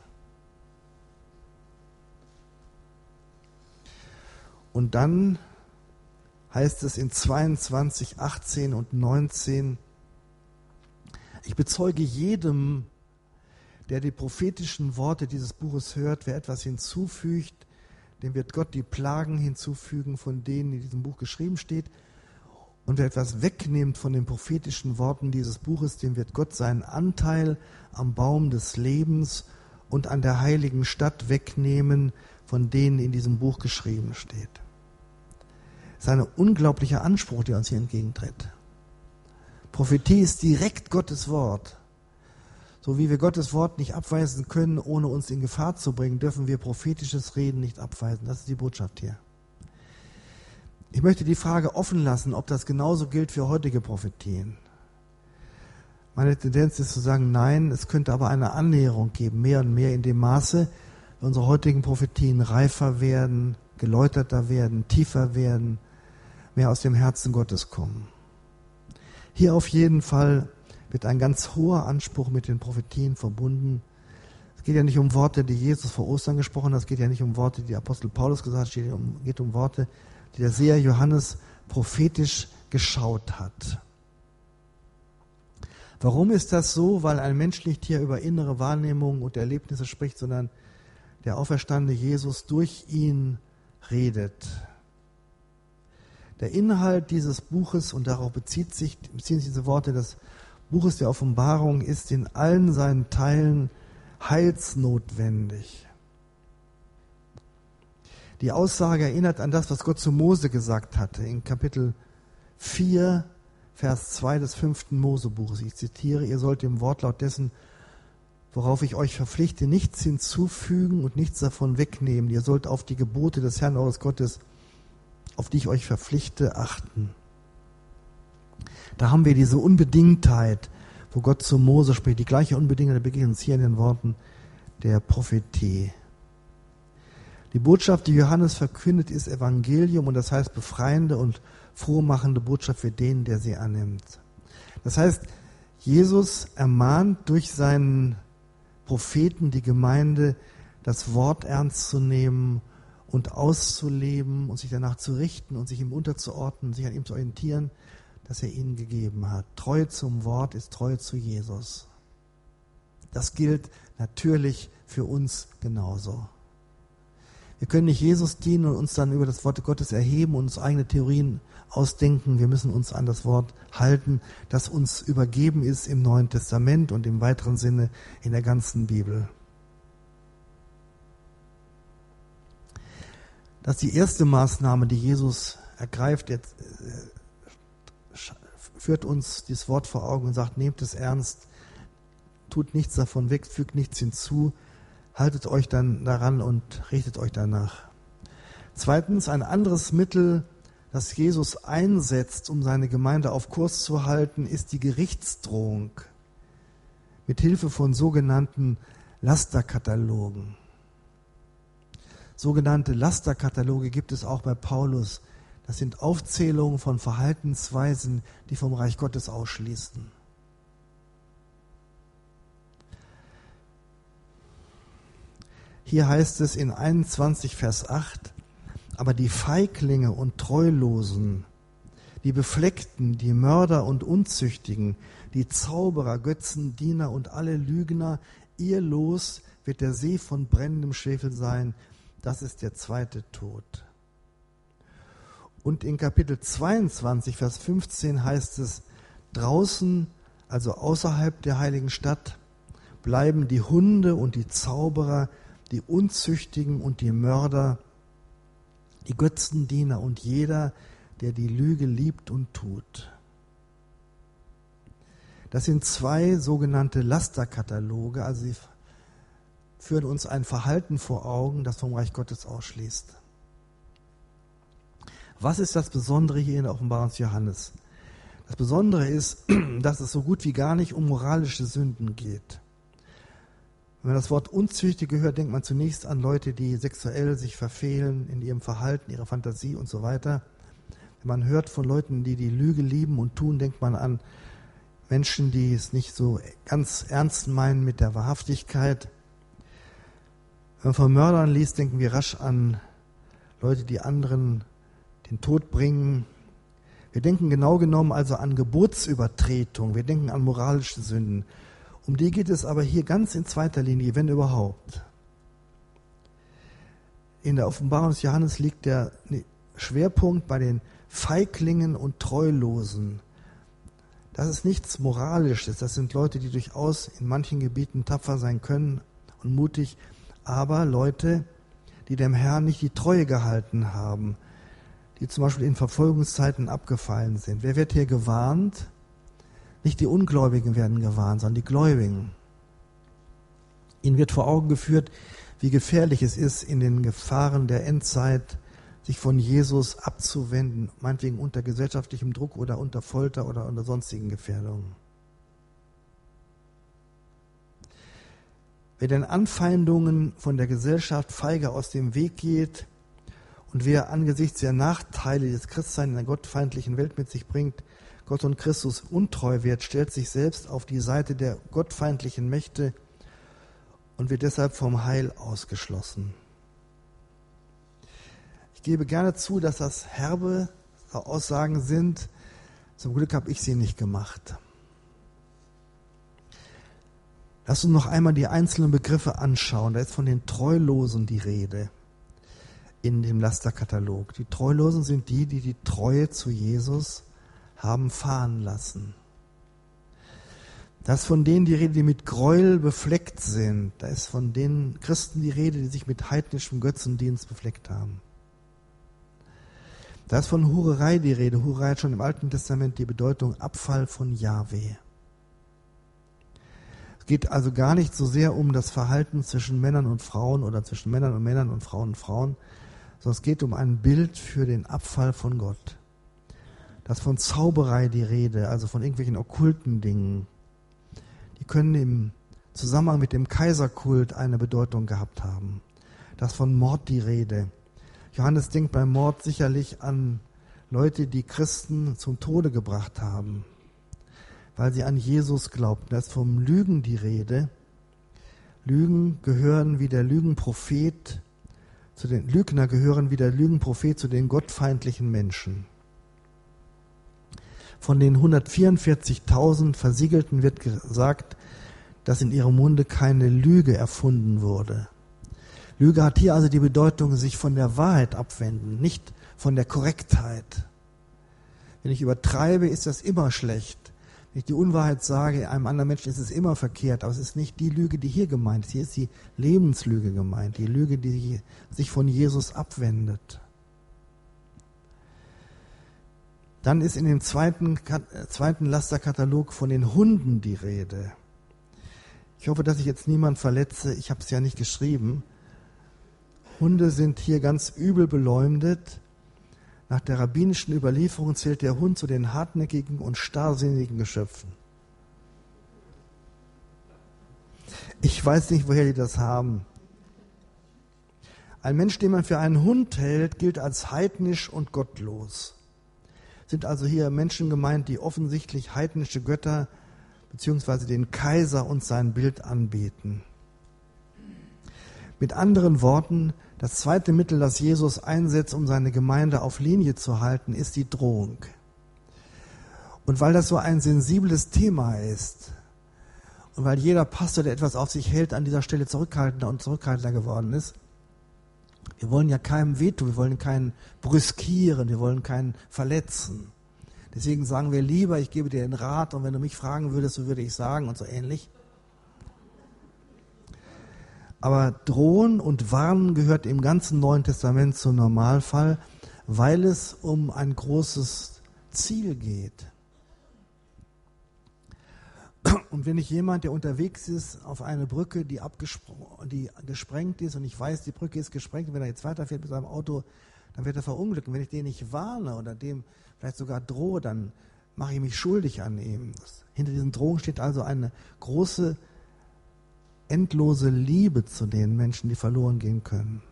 Und dann heißt es in 22, 18 und 19, ich bezeuge jedem, der die prophetischen Worte dieses Buches hört, wer etwas hinzufügt, dem wird Gott die Plagen hinzufügen, von denen in diesem Buch geschrieben steht. Und wer etwas wegnimmt von den prophetischen Worten dieses Buches, dem wird Gott seinen Anteil am Baum des Lebens und an der heiligen Stadt wegnehmen, von denen in diesem Buch geschrieben steht. Das ist ein unglaublicher Anspruch, der uns hier entgegentritt. Prophetie ist direkt Gottes Wort. So wie wir Gottes Wort nicht abweisen können, ohne uns in Gefahr zu bringen, dürfen wir prophetisches Reden nicht abweisen. Das ist die Botschaft hier. Ich möchte die Frage offen lassen, ob das genauso gilt für heutige Prophetien. Meine Tendenz ist zu sagen, nein, es könnte aber eine Annäherung geben, mehr und mehr in dem Maße, unsere heutigen Prophetien reifer werden, geläuterter werden, tiefer werden, mehr aus dem Herzen Gottes kommen. Hier auf jeden Fall wird ein ganz hoher Anspruch mit den Prophetien verbunden. Es geht ja nicht um Worte, die Jesus vor Ostern gesprochen hat, es geht ja nicht um Worte, die Apostel Paulus gesagt hat, es geht um Worte, die der Seher Johannes prophetisch geschaut hat. Warum ist das so? Weil ein Mensch nicht hier über innere Wahrnehmungen und Erlebnisse spricht, sondern der auferstandene Jesus durch ihn redet. Der Inhalt dieses Buches, und darauf beziehen sich diese Worte des Buches der Offenbarung, ist in allen seinen Teilen heilsnotwendig. Die Aussage erinnert an das, was Gott zu Mose gesagt hatte, in Kapitel 4, Vers 2 des 5. Mosebuches. Ich zitiere, ihr sollt dem Wortlaut dessen, worauf ich euch verpflichte, nichts hinzufügen und nichts davon wegnehmen. Ihr sollt auf die Gebote des Herrn eures Gottes, auf die ich euch verpflichte, achten. Da haben wir diese Unbedingtheit, wo Gott zu Mose spricht. Die gleiche Unbedingtheit begegnet uns hier in den Worten der Prophetie. Die Botschaft, die Johannes verkündet, ist Evangelium, und das heißt befreiende und frohmachende Botschaft für den, der sie annimmt. Das heißt, Jesus ermahnt durch seinen Propheten die Gemeinde, das Wort ernst zu nehmen und auszuleben und sich danach zu richten und sich ihm unterzuordnen, sich an ihm zu orientieren, das er ihnen gegeben hat. Treue zum Wort ist Treue zu Jesus. Das gilt natürlich für uns genauso. Wir können nicht Jesus dienen und uns dann über das Wort Gottes erheben und uns eigene Theorien ausdenken. Wir müssen uns an das Wort halten, das uns übergeben ist im Neuen Testament und im weiteren Sinne in der ganzen Bibel. Das ist die erste Maßnahme, die Jesus ergreift. Er führt uns dieses Wort vor Augen und sagt, nehmt es ernst, tut nichts davon weg, fügt nichts hinzu, haltet euch dann daran und richtet euch danach. Zweitens, ein anderes Mittel, das Jesus einsetzt, um seine Gemeinde auf Kurs zu halten, ist die Gerichtsdrohung mit Hilfe von sogenannten Lasterkatalogen. Sogenannte Lasterkataloge gibt es auch bei Paulus. Das sind Aufzählungen von Verhaltensweisen, die vom Reich Gottes ausschließen. Hier heißt es in 21 Vers 8, aber die Feiglinge und Treulosen, die Befleckten, die Mörder und Unzüchtigen, die Zauberer, Götzendiener und alle Lügner, ihr Los wird der See von brennendem Schwefel sein, das ist der zweite Tod. Und in Kapitel 22, Vers 15 heißt es, draußen, also außerhalb der heiligen Stadt, bleiben die Hunde und die Zauberer, die Unzüchtigen und die Mörder, die Götzendiener und jeder, der die Lüge liebt und tut. Das sind zwei sogenannte Lasterkataloge, also sie führen uns ein Verhalten vor Augen, das vom Reich Gottes ausschließt. Was ist das Besondere hier in der Offenbarung des Johannes? Das Besondere ist, dass es so gut wie gar nicht um moralische Sünden geht. Wenn man das Wort Unzüchtige hört, denkt man zunächst an Leute, die sexuell sich verfehlen in ihrem Verhalten, ihrer Fantasie und so weiter. Wenn man hört von Leuten, die die Lüge lieben und tun, denkt man an Menschen, die es nicht so ganz ernst meinen mit der Wahrhaftigkeit. Wenn man von Mördern liest, denken wir rasch an Leute, die anderen den Tod bringen. Wir denken genau genommen also an Gebotsübertretung. Wir denken an moralische Sünden. Um die geht es aber hier ganz in zweiter Linie, wenn überhaupt. In der Offenbarung des Johannes liegt der Schwerpunkt bei den Feiglingen und Treulosen. Das ist nichts Moralisches. Das sind Leute, die durchaus in manchen Gebieten tapfer sein können und mutig, aber Leute, die dem Herrn nicht die Treue gehalten haben, die zum Beispiel in Verfolgungszeiten abgefallen sind. Wer wird hier gewarnt? Nicht die Ungläubigen werden gewarnt, sondern die Gläubigen. Ihnen wird vor Augen geführt, wie gefährlich es ist, in den Gefahren der Endzeit sich von Jesus abzuwenden, meinetwegen unter gesellschaftlichem Druck oder unter Folter oder unter sonstigen Gefährdungen. wer den Anfeindungen von der Gesellschaft feige aus dem Weg geht und wer angesichts der Nachteile, die das Christsein in einer gottfeindlichen Welt mit sich bringt, Gott und Christus untreu wird, stellt sich selbst auf die Seite der gottfeindlichen Mächte und wird deshalb vom Heil ausgeschlossen. Ich gebe gerne zu, dass das herbe Aussagen sind. Zum Glück habe ich sie nicht gemacht. Lass uns noch einmal die einzelnen Begriffe anschauen. Da ist von den Treulosen die Rede in dem Lasterkatalog. Die Treulosen sind die, die die Treue zu Jesus haben fahren lassen. Da ist von denen die Rede, die mit Gräuel befleckt sind. Da ist von den Christen die Rede, die sich mit heidnischem Götzendienst befleckt haben. Da ist von Hurerei die Rede. Hurerei hat schon im Alten Testament die Bedeutung Abfall von Jahwe. Es geht also gar nicht so sehr um das Verhalten zwischen Männern und Frauen oder zwischen Männern und Männern und Frauen, sondern es geht um ein Bild für den Abfall von Gott. Da ist von Zauberei die Rede, also von irgendwelchen okkulten Dingen. Die können im Zusammenhang mit dem Kaiserkult eine Bedeutung gehabt haben. Da ist von Mord die Rede. Johannes denkt beim Mord sicherlich an Leute, die Christen zum Tode gebracht haben, weil sie an Jesus glaubten. Da ist vom Lügen die Rede. Lügen gehören wie der Lügenprophet zu den Lügner gehören wie der Lügenprophet zu den gottfeindlichen Menschen. Von den 144.000 Versiegelten wird gesagt, dass in ihrem Munde keine Lüge erfunden wurde. Lüge hat hier also die Bedeutung, sich von der Wahrheit abwenden, nicht von der Korrektheit. Wenn ich übertreibe, ist das immer schlecht. Wenn ich die Unwahrheit sage, einem anderen Menschen ist es immer verkehrt, aber es ist nicht die Lüge, die hier gemeint ist. Hier ist die Lebenslüge gemeint, die Lüge, die sich von Jesus abwendet. Dann ist in dem zweiten Lasterkatalog von den Hunden die Rede. Ich hoffe, dass ich jetzt niemand verletze. Ich habe es ja nicht geschrieben. Hunde sind hier ganz übel beleumdet. Nach der rabbinischen Überlieferung zählt der Hund zu den hartnäckigen und starrsinnigen Geschöpfen. Ich weiß nicht, woher die das haben. Ein Mensch, den man für einen Hund hält, gilt als heidnisch und gottlos. Sind also hier Menschen gemeint, die offensichtlich heidnische Götter bzw. den Kaiser und sein Bild anbeten. Mit anderen Worten, das zweite Mittel, das Jesus einsetzt, um seine Gemeinde auf Linie zu halten, ist die Drohung. Und weil das so ein sensibles Thema ist und weil jeder Pastor, der etwas auf sich hält, an dieser Stelle zurückhaltender und zurückhaltender geworden ist, wir wollen ja keinem wehtun, wir wollen keinen brüskieren, wir wollen keinen verletzen. Deswegen sagen wir lieber, ich gebe dir den Rat und wenn du mich fragen würdest, so würde ich sagen und so ähnlich. Aber Drohen und Warnen gehört im ganzen Neuen Testament zum Normalfall, weil es um ein großes Ziel geht. Und wenn ich jemand, der unterwegs ist auf eine Brücke, die gesprengt ist und ich weiß, die Brücke ist gesprengt und wenn er jetzt weiterfährt mit seinem Auto, dann wird er verunglücken. Wenn ich den nicht warne oder dem vielleicht sogar drohe, dann mache ich mich schuldig an ihm. Hinter diesen Drohungen steht also eine große, endlose Liebe zu den Menschen, die verloren gehen können.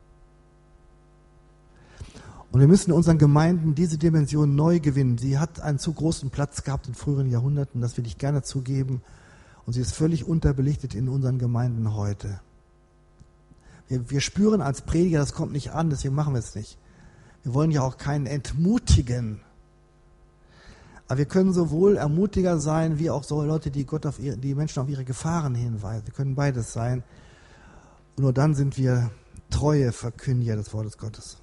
Und wir müssen in unseren Gemeinden diese Dimension neu gewinnen. Sie hat einen zu großen Platz gehabt in früheren Jahrhunderten, das will ich gerne zugeben. Und sie ist völlig unterbelichtet in unseren Gemeinden heute. Wir spüren als Prediger, das kommt nicht an, deswegen machen wir es nicht. Wir wollen ja auch keinen entmutigen. Aber wir können sowohl Ermutiger sein, wie auch so Leute, die die Menschen auf ihre Gefahren hinweisen. Wir können beides sein. Und nur dann sind wir treue Verkündiger des Wortes Gottes.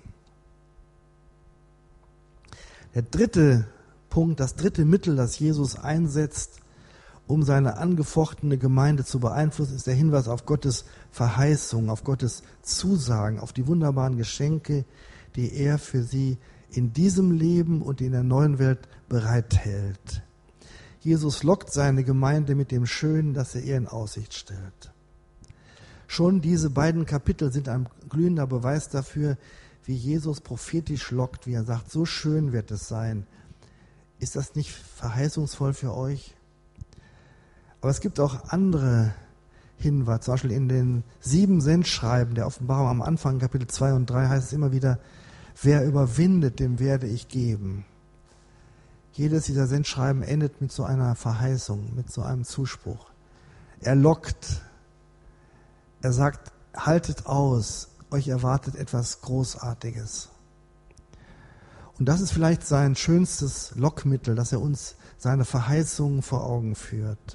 Der dritte Punkt, das dritte Mittel, das Jesus einsetzt, um seine angefochtene Gemeinde zu beeinflussen, ist der Hinweis auf Gottes Verheißung, auf Gottes Zusagen, auf die wunderbaren Geschenke, die er für sie in diesem Leben und in der neuen Welt bereithält. Jesus lockt seine Gemeinde mit dem Schönen, das er ihr in Aussicht stellt. Schon diese beiden Kapitel sind ein glühender Beweis dafür, wie Jesus prophetisch lockt, wie er sagt, so schön wird es sein. Ist das nicht verheißungsvoll für euch? Aber es gibt auch andere hinweist. Zum Beispiel in den 7 Sendschreiben der Offenbarung am Anfang, Kapitel 2 und 3, heißt es immer wieder, wer überwindet, dem werde ich geben. Jedes dieser Sendschreiben endet mit so einer Verheißung, mit so einem Zuspruch. Er lockt, er sagt, haltet aus, euch erwartet etwas Großartiges. Und das ist vielleicht sein schönstes Lockmittel, dass er uns seine Verheißungen vor Augen führt.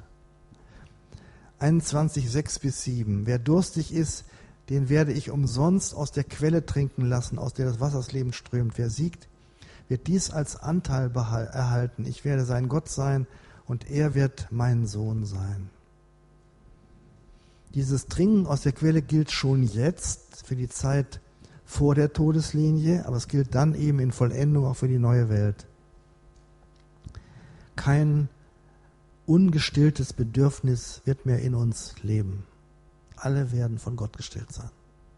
21, 6-7. Wer durstig ist, den werde ich umsonst aus der Quelle trinken lassen, aus der das Wasser des Lebens strömt. Wer siegt, wird dies als Anteil erhalten. Ich werde sein Gott sein und er wird mein Sohn sein. Dieses Trinken aus der Quelle gilt schon jetzt für die Zeit vor der Todeslinie, aber es gilt dann eben in Vollendung auch für die neue Welt. Kein ungestilltes Bedürfnis wird mehr in uns leben. Alle werden von Gott gestillt sein.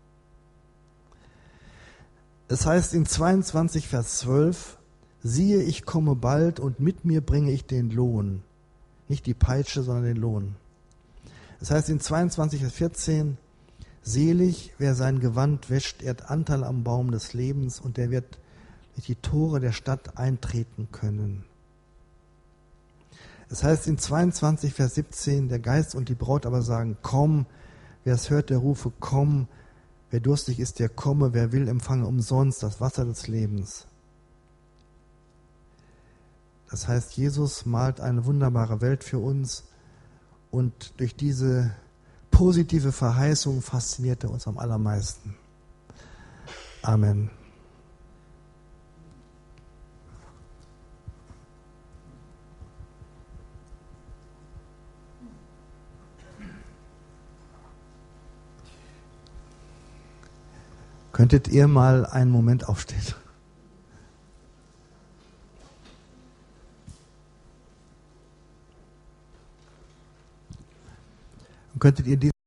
Es heißt in 22, Vers 12, siehe, ich komme bald und mit mir bringe ich den Lohn. Nicht die Peitsche, sondern den Lohn. Es heißt in 22, Vers 14, selig, wer sein Gewand wäscht, er hat Anteil am Baum des Lebens und der wird durch die Tore der Stadt eintreten können. Es heißt in 22, Vers 17, der Geist und die Braut aber sagen, komm, wer es hört, der rufe, komm, wer durstig ist, der komme, wer will, empfange umsonst das Wasser des Lebens. Das heißt, Jesus malt eine wunderbare Welt für uns und durch diese positive Verheißung fasziniert er uns am allermeisten. Amen. Könntet ihr mal einen Moment aufstehen? Und könntet ihr